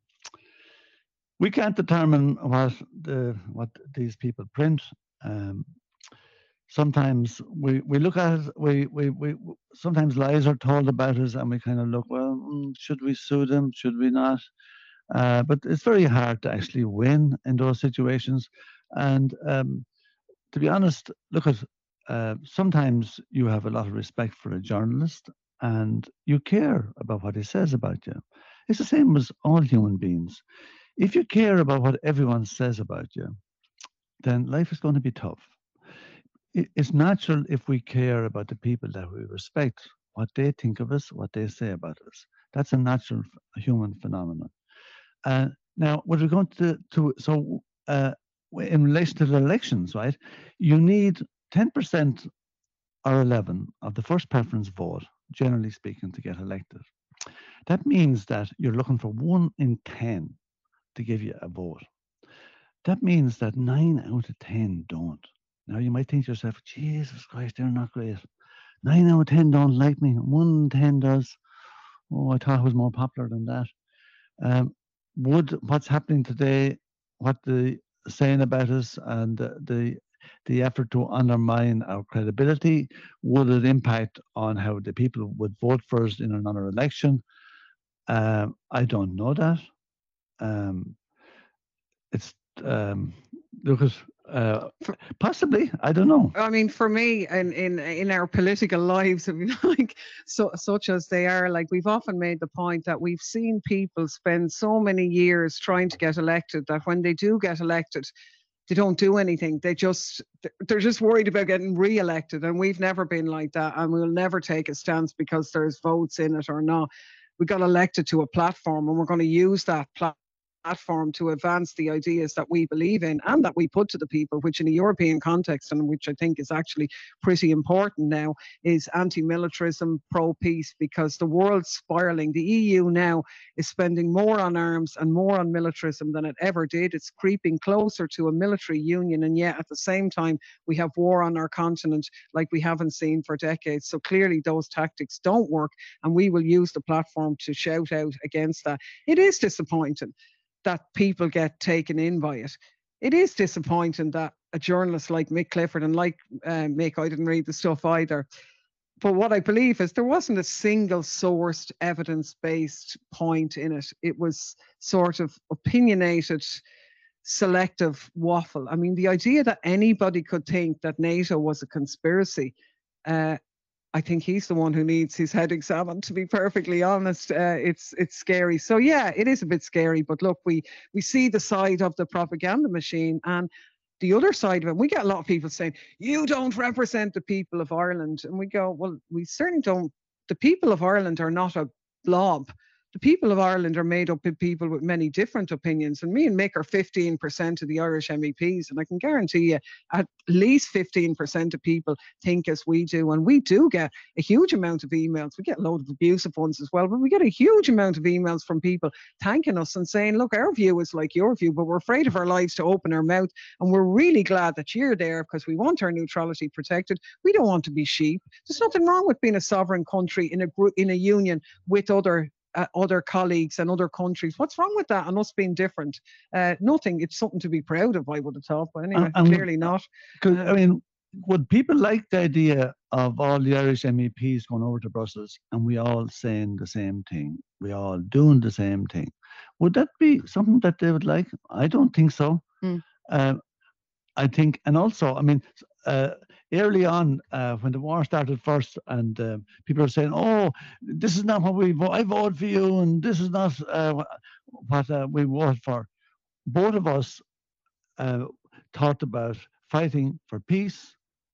Speaker 5: We can't determine what the what these people print. Um, sometimes we, we look at it, we, we, we sometimes lies are told about us, and we kind of look, well, should we sue them? Should we not? Uh, but it's very hard to actually win in those situations. And um, to be honest, look at uh, sometimes you have a lot of respect for a journalist, and you care about what he says about you. It's the same as all human beings. If you care about what everyone says about you, then life is going to be tough. It's natural if we care about the people that we respect, what they think of us, what they say about us. That's a natural human phenomenon. Uh, now, what we're going to, to so uh, in relation to the elections, right, you need ten percent or eleven of the first preference vote, generally speaking, to get elected. That means that you're looking for one in ten to give you a vote. That means that nine out of ten don't. Now you might think to yourself, Jesus Christ, they're not great. Nine out of ten don't like me. One in ten does. Oh, I thought I was more popular than that. Um, would what's happening today, what the saying about us, and the, the the effort to undermine our credibility, would it impact on how the people would vote for us in another election? Um, I don't know that. Um, it's um, Lucas. Uh, possibly, I don't know.
Speaker 4: I mean, for me, in in in our political lives, I mean, like so such as they are, like we've often made the point that we've seen people spend so many years trying to get elected that when they do get elected, they don't do anything. They just they're just worried about getting re-elected, and we've never been like that, and we'll never take a stance because there's votes in it or not. we got elected to a platform, and we're going to use that platform platform to advance the ideas that we believe in and that we put to the people, which in a European context, and which I think is actually pretty important now, is anti-militarism, pro-peace, because the world's spiraling. The E U now is spending more on arms and more on militarism than it ever did. It's creeping closer to a military union, and yet at the same time we have war on our continent like we haven't seen for decades. So clearly those tactics don't work, and we will use the platform to shout out against that. It is disappointing that people get taken in by it. It is disappointing that a journalist like Mick Clifford, and like uh, Mick, I didn't read the stuff either, but what I believe is there wasn't a single sourced evidence-based point in it. It was sort of opinionated, selective waffle. I mean, the idea that anybody could think that NATO was a conspiracy, uh, I think he's the one who needs his head examined, to be perfectly honest. Uh, it's it's scary. So yeah, it is a bit scary. But look, we we see the side of the propaganda machine and the other side of it. We get a lot of people saying, you don't represent the people of Ireland. And we go, well, we certainly don't. The people of Ireland are not a blob. The people of Ireland are made up of people with many different opinions. And me and Mick are fifteen percent of the Irish M E Ps. And I can guarantee you at least fifteen percent of people think as we do. And we do get a huge amount of emails. We get a load of abusive ones as well. But we get a huge amount of emails from people thanking us and saying, look, our view is like your view, but we're afraid of our lives to open our mouth. And we're really glad that you're there because we want our neutrality protected. We don't want to be sheep. There's nothing wrong with being a sovereign country in a group, in a union with other Uh, other colleagues and other countries. What's wrong with that and us being different? Uh, nothing. It's something to be proud of, I would have thought. But anyway,
Speaker 5: and,
Speaker 4: clearly not.
Speaker 5: Because, I mean, would people like the idea of all the Irish M E Ps going over to Brussels and we all saying the same thing? We all doing the same thing. Would that be something that they would like? I don't think so.
Speaker 4: Mm.
Speaker 5: Uh, I think, and also, I mean, uh, early on, uh, when the war started first, and uh, people are saying, "Oh, this is not what we vote. I voted for you, and this is not uh, what uh, we voted for." Both of us uh, thought about fighting for peace,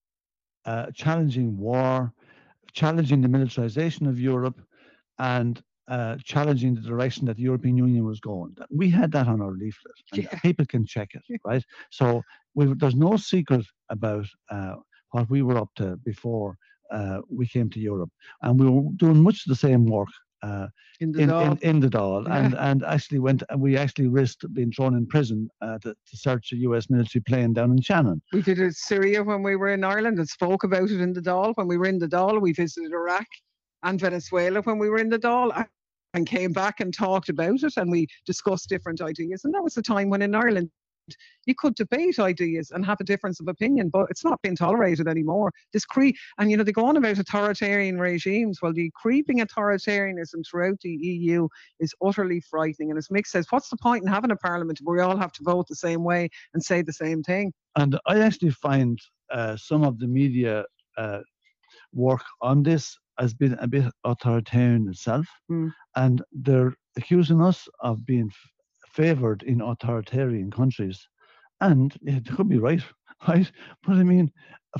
Speaker 5: uh, challenging war, challenging the militarization of Europe, and uh, challenging the direction that the European Union was going. We had that on our leaflet, and
Speaker 4: Yeah.
Speaker 5: people can check it, right? So we, there's no secret about uh, what we were up to before uh, we came to Europe, and we were doing much of the same work uh,
Speaker 4: In the
Speaker 5: in,
Speaker 4: Dáil.
Speaker 5: in, in the Dáil,
Speaker 4: Yeah.
Speaker 5: and and actually went. We actually risked being thrown in prison uh, to, to search a U S military plane down in Shannon.
Speaker 4: We visited Syria when we were in Ireland and spoke about it in the Dáil. When we were in the Dáil, we visited Iraq and Venezuela when we were in the Dáil, and came back and talked about it, and we discussed different ideas. And that was the time when in Ireland you could debate ideas and have a difference of opinion, but it's not being tolerated anymore. This cre- and you know, they go on about authoritarian regimes. Well, the creeping authoritarianism throughout the E U is utterly frightening. And as Mick says, what's the point in having a parliament where we all have to vote the same way and say the same thing?
Speaker 5: And I actually find uh, some of the media uh, work on this has been a bit authoritarian itself,
Speaker 4: Mm.
Speaker 5: and they're accusing us of being f- favored in authoritarian countries, and it could be right, right? But I mean,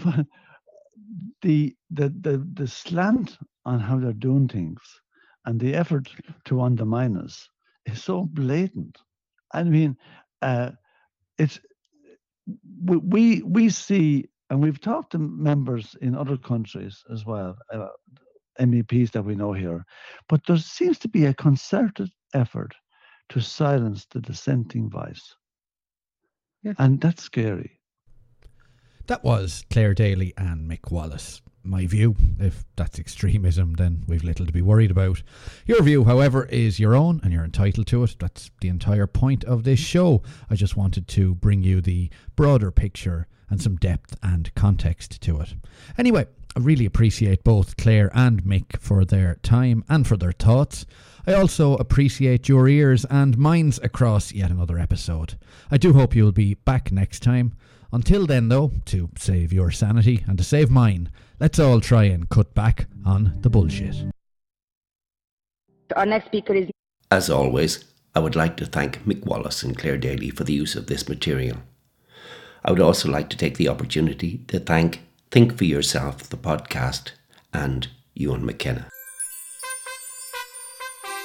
Speaker 5: the the the the slant on how they're doing things and the effort to undermine us is so blatant. I mean, uh, it's we we we see. And we've talked to members in other countries as well, uh, M E Ps that we know here, but there seems to be a concerted effort to silence the dissenting voice.
Speaker 4: Yes.
Speaker 5: And that's scary.
Speaker 3: That was Claire Daly and Mick Wallace. My view, if that's extremism, then we've little to be worried about. Your view, however, is your own and you're entitled to it. That's the entire point of this show. I just wanted to bring you the broader picture and some depth and context to it. Anyway, I really appreciate both Claire and Mick for their time and for their thoughts. I also appreciate your ears and minds across yet another episode. I do hope you'll be back next time. Until then, though, to save your sanity and to save mine, let's all try and cut back on the bullshit.
Speaker 6: Our next speaker is...
Speaker 2: As always, I would like to thank Mick Wallace and Claire Daly for the use of this material. I would also like to take the opportunity to thank Think for Yourself, the podcast, and Ewan McKenna.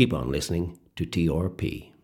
Speaker 2: Keep on listening to T R P.